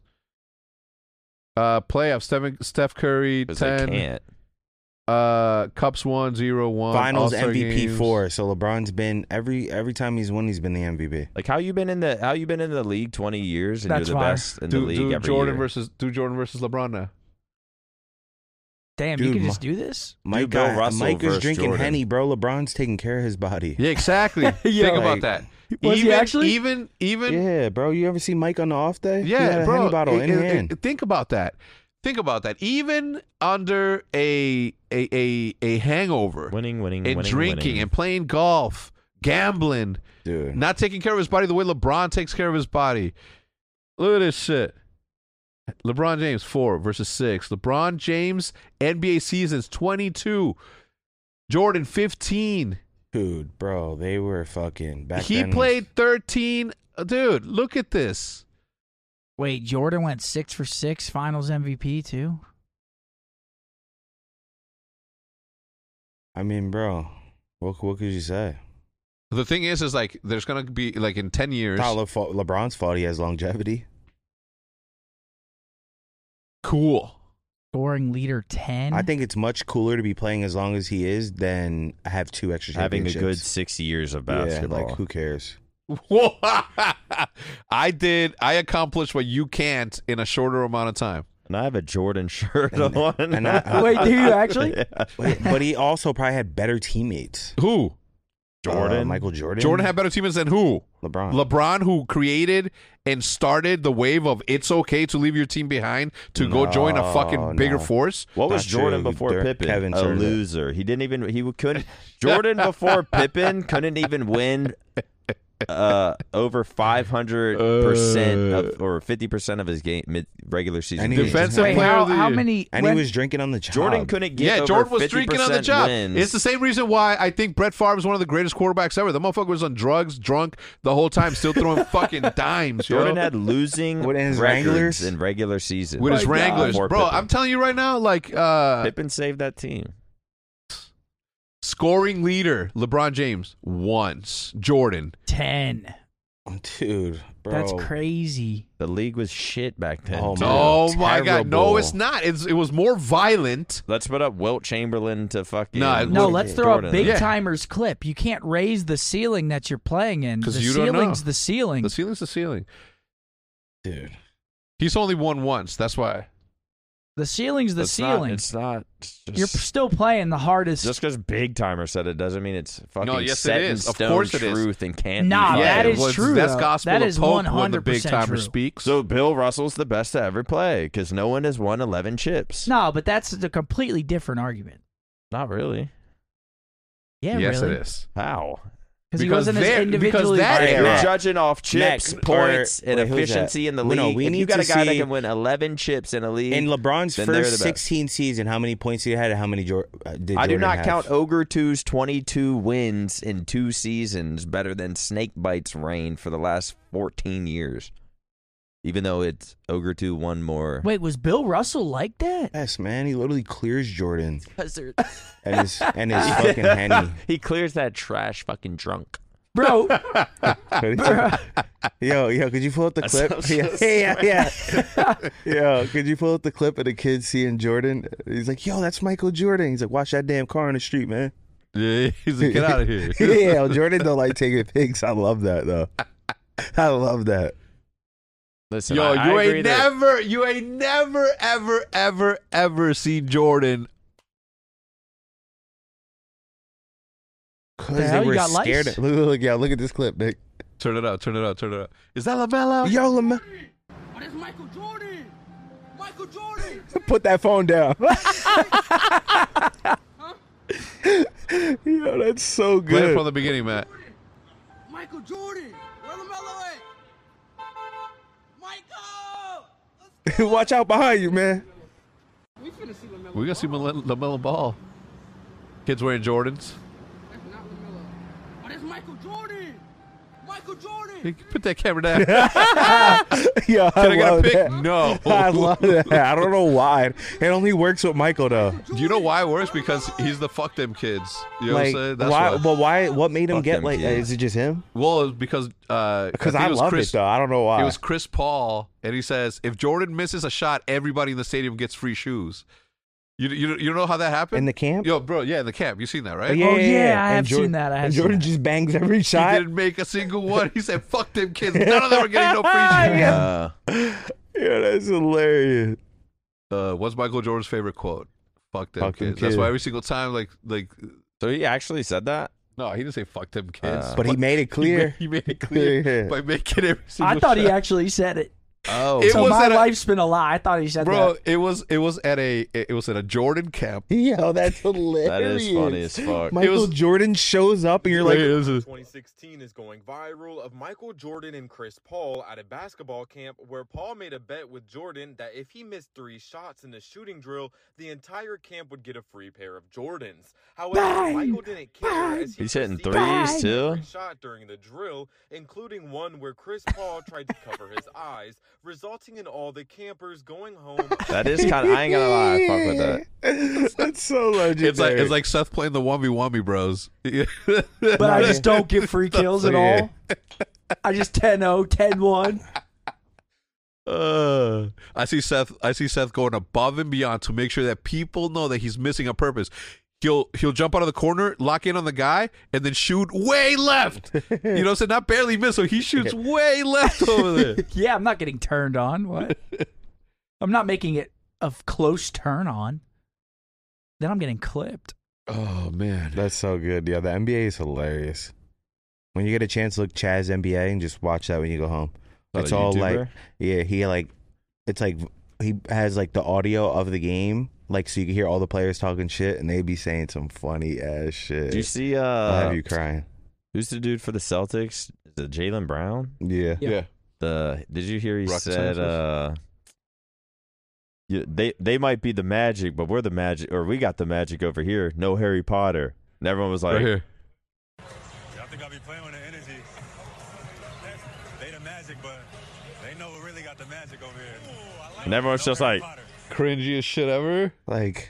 S4: Uh, playoffs. Steph, Steph Curry
S3: Because they
S4: ten.
S3: can't.
S4: Uh, Cups one, zero, one.
S2: Finals
S4: All-Star
S2: M V P
S4: games.
S2: four. So LeBron's been every every time he's won, he's been the M V P.
S3: Like how you been in the how you been in the league twenty years and
S5: That's
S3: you're the
S5: fire.
S3: best in the
S4: Do,
S3: league
S4: do
S3: every
S4: Jordan
S3: year.
S4: versus do Jordan versus LeBron now.
S5: Damn, you
S2: Dude,
S5: can
S2: my-
S5: just do this?
S2: Mike,
S3: Bill
S2: got,
S3: Russell
S2: Mike is
S3: versus
S2: drinking
S3: Jordan.
S2: Henny, bro. LeBron's taking care of his body.
S4: Yeah, exactly. Think
S5: Yeah.
S4: about
S2: Like-
S4: that.
S5: Was he
S4: even,
S5: actually?
S4: even even
S2: Yeah, bro. You ever see Mike on the off day? he
S4: Yeah,
S2: had a
S4: bro.
S2: Henny bottle
S4: it-
S2: in
S4: it-
S2: hand.
S4: it- think about that. Think about that. Even under a a a, a hangover
S3: winning, winning,
S4: and
S3: winning,
S4: drinking
S3: winning.
S4: and playing golf, gambling,
S2: Dude,
S4: not taking care of his body the way LeBron takes care of his body. Look at this shit. LeBron James four versus six. LeBron James N B A seasons twenty-two. Jordan fifteen.
S2: dude, bro. They were fucking back
S4: He
S2: then was-
S4: played thirteen. Dude, look at this.
S5: Wait, Jordan went six for six, Finals M V P too.
S2: I mean, bro. What what could you say?
S4: The thing is, is like there's gonna be like in ten years.
S2: It's not Le- fault- LeBron's fault. He has longevity.
S4: Cool.
S5: Scoring leader ten.
S2: I think it's much cooler to be playing as long as he is than have two extra
S3: having a
S2: championships.
S3: good six years of
S2: Yeah,
S3: basketball.
S2: like who cares?
S4: Whoa. I did. I accomplished what you can't in a shorter amount of time.
S3: and I have a Jordan shirt
S2: And-
S3: on.
S2: and I-
S5: Wait, do you actually?
S3: Yeah.
S2: But, but he also probably had better teammates.
S4: Who?
S3: Jordan?
S2: Uh, Michael Jordan,
S4: Jordan had better teammates than who?
S2: LeBron.
S4: LeBron, who created and started the wave of it's okay to leave your team behind to go join a
S2: No,
S4: fucking bigger
S2: no.
S4: force.
S3: What was
S2: Not
S3: Jordan
S2: true.
S3: before
S2: Dirk-
S3: Pippen?
S2: Kevin
S3: a
S2: started it.
S3: loser. He didn't even. He couldn't. Jordan before Pippen couldn't even win uh, over five hundred percent of, or fifty percent of his game mid regular season.
S2: And he
S3: games.
S4: Defensive
S5: Wait,
S4: player
S5: how,
S4: of the
S5: how
S4: year.
S5: many?
S2: And
S5: when-
S2: he was drinking on the job.
S3: Jordan couldn't get
S4: Yeah,
S3: over
S4: Jordan was
S3: fifty
S4: drinking on the
S3: percent
S4: job.
S3: wins.
S4: It's the same reason why I think Brett Favre is one of the greatest quarterbacks ever. The motherfucker was on drugs, drunk the whole time, still throwing fucking dimes. Yo.
S3: Jordan had losing
S2: What, in his
S3: records
S2: Wranglers?
S3: in regular season.
S4: with his
S5: My God.
S4: Wranglers,
S3: Before
S4: bro.
S3: Pippen.
S4: I'm telling you right now, like uh,
S3: Pippen saved that team.
S4: scoring leader LeBron James once, Jordan.
S5: ten.
S2: Dude, bro.
S5: That's crazy.
S3: The league was shit back then.
S2: Oh,
S3: too.
S2: man.
S4: Oh my God, no,
S2: Terrible.
S4: it's not. It's it was more violent.
S3: Let's put up Wilt Chamberlain to fucking.
S4: Nah,
S5: No,
S4: Look,
S5: let's throw
S3: Jordan.
S5: a big
S4: Yeah.
S5: timers clip. You can't raise the ceiling that you're playing in.
S4: 'Cause
S5: The
S4: you don't know.
S5: ceiling's the ceiling.
S4: The ceiling's the ceiling.
S2: Dude.
S4: He's only won once. That's why.
S5: The ceiling's the
S3: It's not-
S5: ceiling.
S3: it's not. It's just,
S5: You're still playing the hardest.
S3: just because Big Timer said it doesn't mean it's fucking
S4: No, yes, it
S3: set in
S4: is. Of
S3: stone
S4: course it is.
S3: truth and can't.
S5: Nah,
S3: be
S5: that
S3: fucking-
S5: is
S4: well,
S5: true,
S4: That's
S5: though.
S4: gospel
S5: That
S4: of
S5: is
S4: Pope when the
S5: one hundred
S4: big
S5: percent
S4: timer
S5: true.
S4: speaks.
S3: So Bill Russell's the best to ever play because no one has won eleven chips.
S5: No, but that's a completely different argument.
S3: Not really.
S5: Yeah,
S4: yes,
S5: really.
S4: it is.
S3: How?
S5: Because he
S4: Because
S5: wasn't as
S4: there-
S5: individually.
S4: because that
S3: All right,
S4: Yeah.
S3: you're
S2: Yeah.
S3: judging off chips,
S2: Next,
S3: points,
S2: or-
S3: and
S2: wait, who's that?
S3: efficiency in the
S2: No,
S3: league.
S2: no, we
S3: if
S2: need
S3: you got
S2: to
S3: a guy that
S2: see-
S3: can win eleven chips in a league,
S2: In LeBron's
S3: then they're the
S2: first
S3: best.
S2: sixteen season, how many points he had and how many Jor- uh, did
S3: I do
S2: Jordan
S3: not
S2: have?
S3: count Ogre two's twenty-two wins in two seasons better than Snakebite's reign for the last fourteen years. Even though it's Ogre two won more.
S5: Wait, was Bill Russell like that?
S2: Yes, man. He literally clears Jordan
S3: Because they're-
S2: and his and his fucking henny.
S3: he clears that trash fucking drunk.
S5: Bro,
S2: Yo, yo, could you pull up the
S3: That
S2: clip?
S3: sounds
S2: Yeah,
S3: so
S2: yeah, yeah. Yo, could you pull up the clip of the kid seeing Jordan? He's like, yo, that's Michael Jordan. He's like, watch that damn car on the street, man.
S4: Yeah, he's like, get out of here.
S2: Yeah, Jordan don't like taking pics. I love that though. I love that.
S3: Listen,
S4: Yo,
S3: I, I
S4: you
S3: agree
S4: ain't
S3: that-
S4: never, you ain't never, ever, ever, ever seen Jordan.
S2: Cause
S5: The hell,
S2: they
S5: you
S2: were
S5: got
S2: scared.
S5: lice?
S2: Of, look, look, yeah, look at this clip, Nick.
S4: Turn it up, turn it up, turn it up. Is that LaMelo?
S2: Yo, Lamar,
S7: But it's Michael Jordan. Michael Jordan.
S2: put that phone down. Yo, that's so
S4: Play it
S2: good.
S4: from the beginning, Matt.
S7: Michael Jordan. Where LaMelo at? Michael. Let's go.
S2: Watch out behind you, man.
S7: We finna see LaMelo.
S4: We gonna see LaMelo LaMelo ball. Kids wearing Jordans.
S7: That's not LaMelo. But it's Michael Jordan. Michael Jordan.
S4: Hey, put that camera down.
S2: Yo,
S4: Can I
S2: I
S4: get a
S2: love
S4: pic?
S2: that.
S4: No.
S2: I love that. I don't know why. It only works with Michael though.
S4: Do you know why it works? Because he's the fuck them kids. You know
S2: Like,
S4: what I'm saying? That's
S2: why?
S4: why.
S2: But why? What made him
S3: Fuck
S2: get
S3: them
S2: like?
S3: kids.
S2: Is it just him?
S4: Well, it's because uh,
S2: Because
S4: think
S2: I
S4: it was
S2: love
S4: Chris,
S2: it though. I don't know why.
S4: It was Chris Paul, and he says if Jordan misses a shot, everybody in the stadium gets free shoes. You you you know how that happened
S2: in the camp.
S4: Yo, bro, yeah, in the camp. You seen that, right?
S2: Oh, yeah,
S5: Oh,
S2: yeah,
S5: yeah, I
S2: And
S5: have
S2: Jordan-
S5: seen that. I have
S2: and
S5: seen
S2: Jordan
S5: that.
S2: just bangs every
S4: He
S2: shot.
S4: didn't make a single one. He said, "Fuck them kids. None of them are getting no free shoes."
S2: Yeah.
S3: Uh,
S2: Yeah, that's hilarious.
S4: Uh, what's Michael Jordan's favorite quote? Fuck them
S2: Fuck them
S4: kids. That's
S2: kids.
S4: why every single time, like, like,
S3: so he actually said that?
S4: no, he didn't say "fuck them kids,"
S3: Uh,
S2: But he made it
S4: He
S2: clear.
S4: made, he made it clear
S2: Yeah.
S4: by making every single.
S5: I thought he
S4: shot.
S5: actually said it.
S3: Oh,
S4: It
S5: so
S4: was
S5: my
S4: at a-
S5: life's been a lie. I thought he said
S4: Bro,
S5: that.
S4: it was it was at a it was at a Jordan camp.
S2: Yo, that's hilarious.
S3: that is funny as fuck.
S2: Michael
S4: was-
S2: Jordan shows up, and you're like,
S4: Wait, this is-
S8: twenty sixteen is going viral of Michael Jordan and Chris Paul at a basketball camp where Paul made a bet with Jordan that if he missed three shots in the shooting drill, the entire camp would get a free pair of Jordans. However,
S5: Bang!
S8: Michael didn't care as he
S3: He's hitting
S8: proceeded
S3: threes,
S8: to
S3: too?
S8: every shot during the drill, including one where Chris Paul tried to cover his eyes, resulting in all the campers going home.
S3: That is kind of. I ain't gonna lie. I fuck with that.
S2: That's so legendary.
S4: It's like it's like Seth playing the one v one me bros.
S5: But I just don't get free kills at all. I just ten oh, ten one.
S4: Uh, I see Seth. I see Seth going above and beyond to make sure that people know that he's missing a purpose. He'll he'll jump out of the corner, lock in on the guy, and then shoot way left. You know what I'm saying? Not barely miss, so he shoots way left over there.
S5: Yeah, I'm not getting turned on. What? I'm not making it a close turn on. Then I'm getting clipped.
S4: Oh man,
S2: That's so good. Yeah, the N B A is hilarious. When you get a chance to look Chaz N B A and just watch that when you go home.
S3: What,
S2: It's
S3: a
S2: all like,
S3: YouTuber?
S2: yeah, he like, it's like he has like the audio of the game, like so you can hear all the players talking shit, and they be saying some funny ass shit.
S3: Do you see?
S2: I'll
S3: Uh,
S2: have you crying.
S3: Who's the dude for the Celtics? Is it Jaylen Brown?
S2: Yeah.
S5: Yeah.
S4: Yeah.
S3: The did you hear he
S4: Rocket
S3: said
S4: scientist?
S3: uh yeah, they they might be the Magic, but we're the Magic, or we got the Magic over here. No Harry Potter. And everyone was like,
S4: Right here.
S9: I think I'll be playing with the energy. They the Magic, but they know who really got the magic over here. Ooh, I like
S3: and everyone's
S9: no
S3: just
S9: Harry
S3: like,
S9: Potter.
S4: Cringiest shit ever.
S2: Like,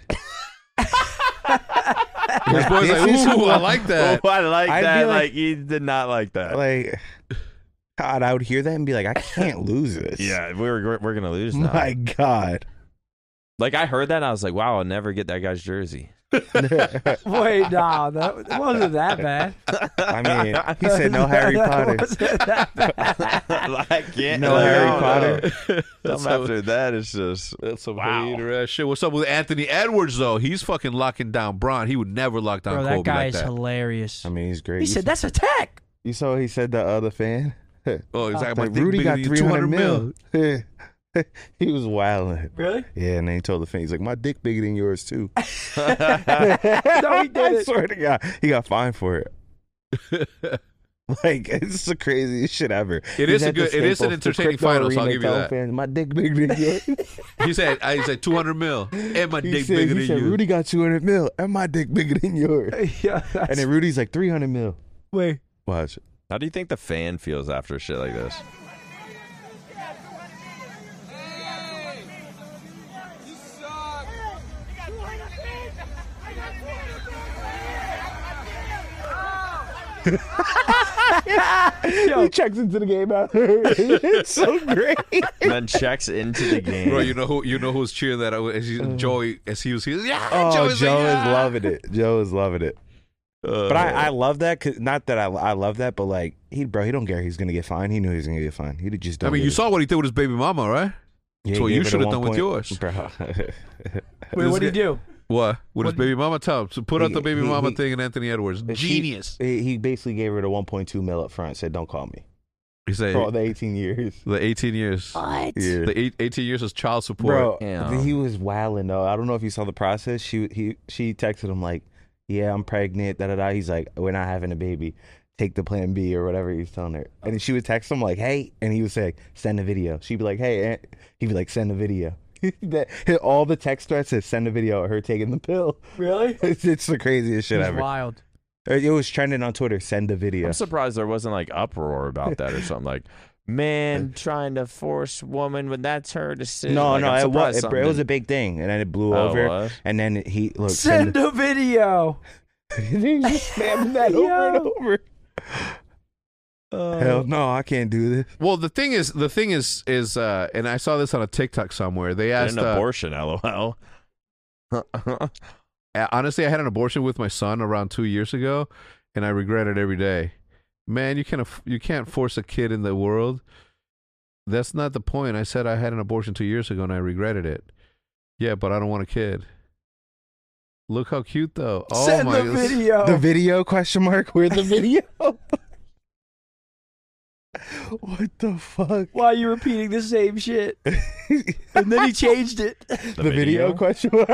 S4: His boy's like,
S2: This is
S4: ooh, I
S2: what-
S4: like that.
S3: oh, I like
S2: I'd be
S3: that.
S2: like-
S3: Like, he did not like that.
S2: like, God, I would hear that and be like, I can't lose this.
S3: yeah, we're we're, we're gonna lose now.
S2: My God.
S3: Like I heard that, and I was like, wow, I'll never get that guy's jersey.
S5: Wait, no, that it wasn't that bad.
S2: I mean, he said no Harry Potter.
S5: That wasn't that bad.
S3: I can't.
S2: No
S3: like,
S2: Harry
S3: I don't
S2: Potter.
S3: know.
S4: That's
S3: Something after that, it's just
S4: That's some
S3: Wow.
S4: hater ass shit. What's up with Anthony Edwards though? He's fucking locking down Bron. He would never lock down
S5: Bro,
S4: Kobe
S5: that guy
S4: like
S5: is
S4: that.
S5: hilarious.
S2: I mean, he's great.
S5: He
S2: You
S5: said,
S2: saw-
S5: "That's a tech."
S2: You saw what he said to other fan?
S4: Oh, exactly.
S2: Like, Rudy got three hundred mil.
S4: mil.
S2: He was wilding.
S5: Really?
S2: Yeah, and then he told the fan, he's like, my dick bigger than yours, too.
S5: No, he
S2: I
S5: didn't.
S2: swear to God, he got fined for it. Like, it's the craziest shit ever.
S4: It
S2: He's
S4: is a
S2: at the
S4: good- it is an
S2: Staples, the
S4: entertaining
S2: Crypto
S4: finals, I'll
S2: Arena
S4: give you
S2: telling
S4: that.
S2: Fans, my dick bigger than yours.
S4: He said, I said two hundred mil, and my
S2: He
S4: dick
S2: said,
S4: bigger
S2: he
S4: than
S2: said
S4: you.
S2: Rudy got two hundred mil, and my dick bigger than yours.
S5: Yeah,
S2: And then Rudy's like, three hundred mil.
S5: wait.
S2: Watch it.
S3: How do you think the fan feels after shit like this?
S2: He checks into the game after. It's so great.
S3: And then checks into the game.
S4: Bro, you know who you know who's cheering that as he, Joey as he was here. Yeah,
S2: Oh,
S4: Joe
S2: Joe
S4: is
S2: is
S4: like, yeah.
S2: loving it. Joe is loving it. But I, I love that. Cause not that I, I love that, but like he, bro, he don't care. He's gonna get fined. He knew he was gonna get fined. He just.
S4: I
S2: Don't
S4: mean,
S2: get
S4: you
S2: it.
S4: saw what he did with his baby mama, right?
S2: Yeah,
S4: so
S2: he
S4: you
S2: gave it a
S4: should have
S2: one
S4: done with
S2: point-
S4: yours.
S2: Bro.
S5: Wait, what did he do?
S4: What? With his
S5: What-
S4: baby mama? Tell him. So put out
S2: He-
S4: the baby
S2: he-
S4: mama
S2: he-
S4: thing and Anthony Edwards.
S2: He-
S4: Genius.
S2: He, he basically gave her the one point two mil up front. Said, "Don't call me
S4: He said
S2: for all the eighteen years."
S4: the eighteen years.
S5: What?
S2: Yeah.
S4: The eight, eighteen years is child support.
S2: Bro,
S3: Damn.
S2: he was wilding though. I don't know if you saw the process. She he she texted him like, "Yeah, I'm pregnant." Da da da. He's like, "We're not having a baby. Take the plan B or whatever." He was telling her, and then she would text him like, "Hey," and he would say, "Send a video." She'd be like, "Hey," Aunt. He'd be like, "Send a video." That all the text threads said, "Send a video of her taking the pill."
S5: Really?
S2: It's, it's the craziest shit
S5: He's
S2: ever.
S5: wild.
S2: It was trending on Twitter. Send a video.
S3: I'm surprised there wasn't like uproar about that or something. Like, man trying to force woman when that's her decision.
S2: No,
S3: Like,
S2: no,
S3: I'm
S2: it was
S3: surprised
S2: it,
S3: something
S2: it was a
S3: didn't-
S2: big thing, and then it blew
S3: Oh, it
S2: over.
S3: was?
S2: And then he look
S5: Send
S2: send
S5: a video.
S2: He's just spamming that over and over.
S5: Uh,
S2: Hell no, I can't do this.
S4: Well, the thing is, the thing is, is, uh, and I saw this on a TikTok somewhere. They asked,
S3: an
S4: uh,
S3: abortion, lol.
S4: uh, honestly, I had an abortion with my son around two years ago, and I regret it every day. Man, you can't, aff- you can't force a kid in the world. That's not the point. I said I had an abortion two years ago, and I regretted it. Yeah, but I don't want a kid. Look how cute, though. Oh
S5: Send
S4: my!
S5: the video.
S2: The video question mark? Where's the video? What the fuck?
S5: Why are you repeating the same shit? And then he changed it.
S2: The, video? question mark?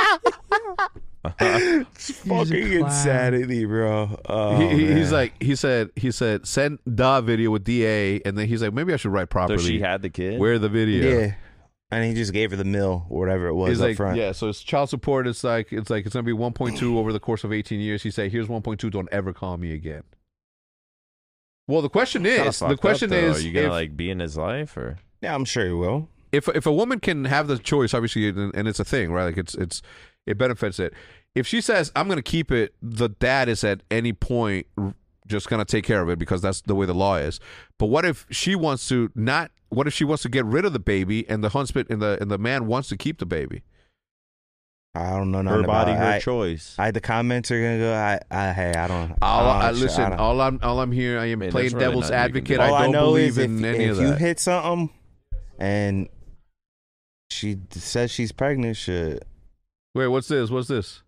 S2: It's
S5: He's a
S2: fucking
S5: clown.
S2: insanity, bro. Oh,
S4: He, he, he's
S2: man.
S4: like, he said, he said, send the video with D A, and then he's like, maybe I should write
S3: So
S4: properly.
S3: she had the kid.
S4: Where the video?
S2: yeah. And he just gave her the mill or whatever it was
S4: He's
S2: up
S4: like,
S2: front.
S4: yeah. So it's child support. It's like, it's like it's gonna be one point two over the course of eighteen years. He said, here's one point two. Don't ever call me again. Well, the question
S3: Kinda
S4: is, the
S3: fucked up,
S4: question
S3: though.
S4: is,
S3: are you gonna
S4: if,
S3: like be in his life or?
S2: Yeah, I'm sure he will.
S4: if if a woman can have the choice, obviously, and, and it's a thing, right? Like it's it's it benefits it. If she says, I'm gonna keep it, the dad is at any point r- just gonna take care of it because that's the way the law is. But what if she wants to not? What if she wants to get rid of the baby and the husband and the and the man wants to keep the baby?
S2: I don't know nothing
S3: Her body,
S2: about
S3: her
S2: it. I,
S3: choice.
S2: I, the comments are gonna go. I, I hey, I don't.
S4: All,
S2: I,
S4: I,
S2: don't-
S4: listen,
S2: I don't-
S4: all I'm all I'm here. I am
S3: Man,
S4: playing
S3: there's really
S4: devil's
S3: nothing you can
S4: advocate.
S3: do.
S4: I
S2: all
S4: don't
S2: I know
S4: believe
S2: is
S4: in
S2: if,
S4: any
S2: if
S4: of
S2: you
S4: that.
S2: hit something and she d- says she's pregnant, shit.
S4: Wait, what's this? What's this?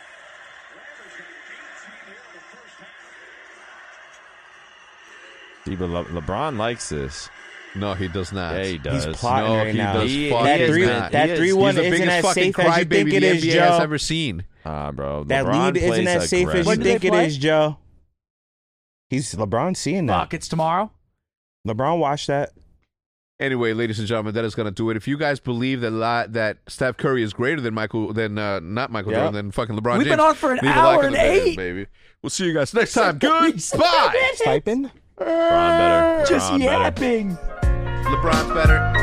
S3: He but Le- LeBron likes this.
S4: No, he does not.
S3: Yeah, he does.
S2: He's plotting
S4: no,
S2: right
S4: he
S2: now.
S4: does
S3: He-
S4: fucking
S2: that
S3: he is,
S2: three,
S3: man.
S2: that
S3: He is.
S2: three
S4: He's
S2: one
S4: the
S2: isn't
S4: biggest
S2: as
S4: fucking
S2: safe as you
S4: crybaby
S2: think it
S4: the
S2: is,
S4: N B A has
S2: Joe.
S4: ever seen.
S3: Ah, bro.
S2: That
S3: LeBron
S2: lead isn't
S3: plays
S2: as safe as you
S5: When do
S3: aggressive.
S5: they
S2: think it
S5: play?
S2: is, Joe. He's LeBron seeing that.
S5: Fuck, it's tomorrow.
S2: LeBron watched that.
S4: Anyway, ladies and gentlemen, that is going to do it. If you guys believe that li- that Steph Curry is greater than Michael, than uh, not Michael
S2: Yep.
S4: Jordan, than fucking LeBron
S5: We've
S4: James,
S5: been on for an
S4: leave a
S5: hour
S4: like
S5: and
S4: on the video,
S5: eight.
S4: baby. We'll see you guys next time. Goodbye.
S2: Stipend?
S3: LeBron better.
S5: Just
S3: LeBron better.
S5: yapping.
S4: LeBron's better.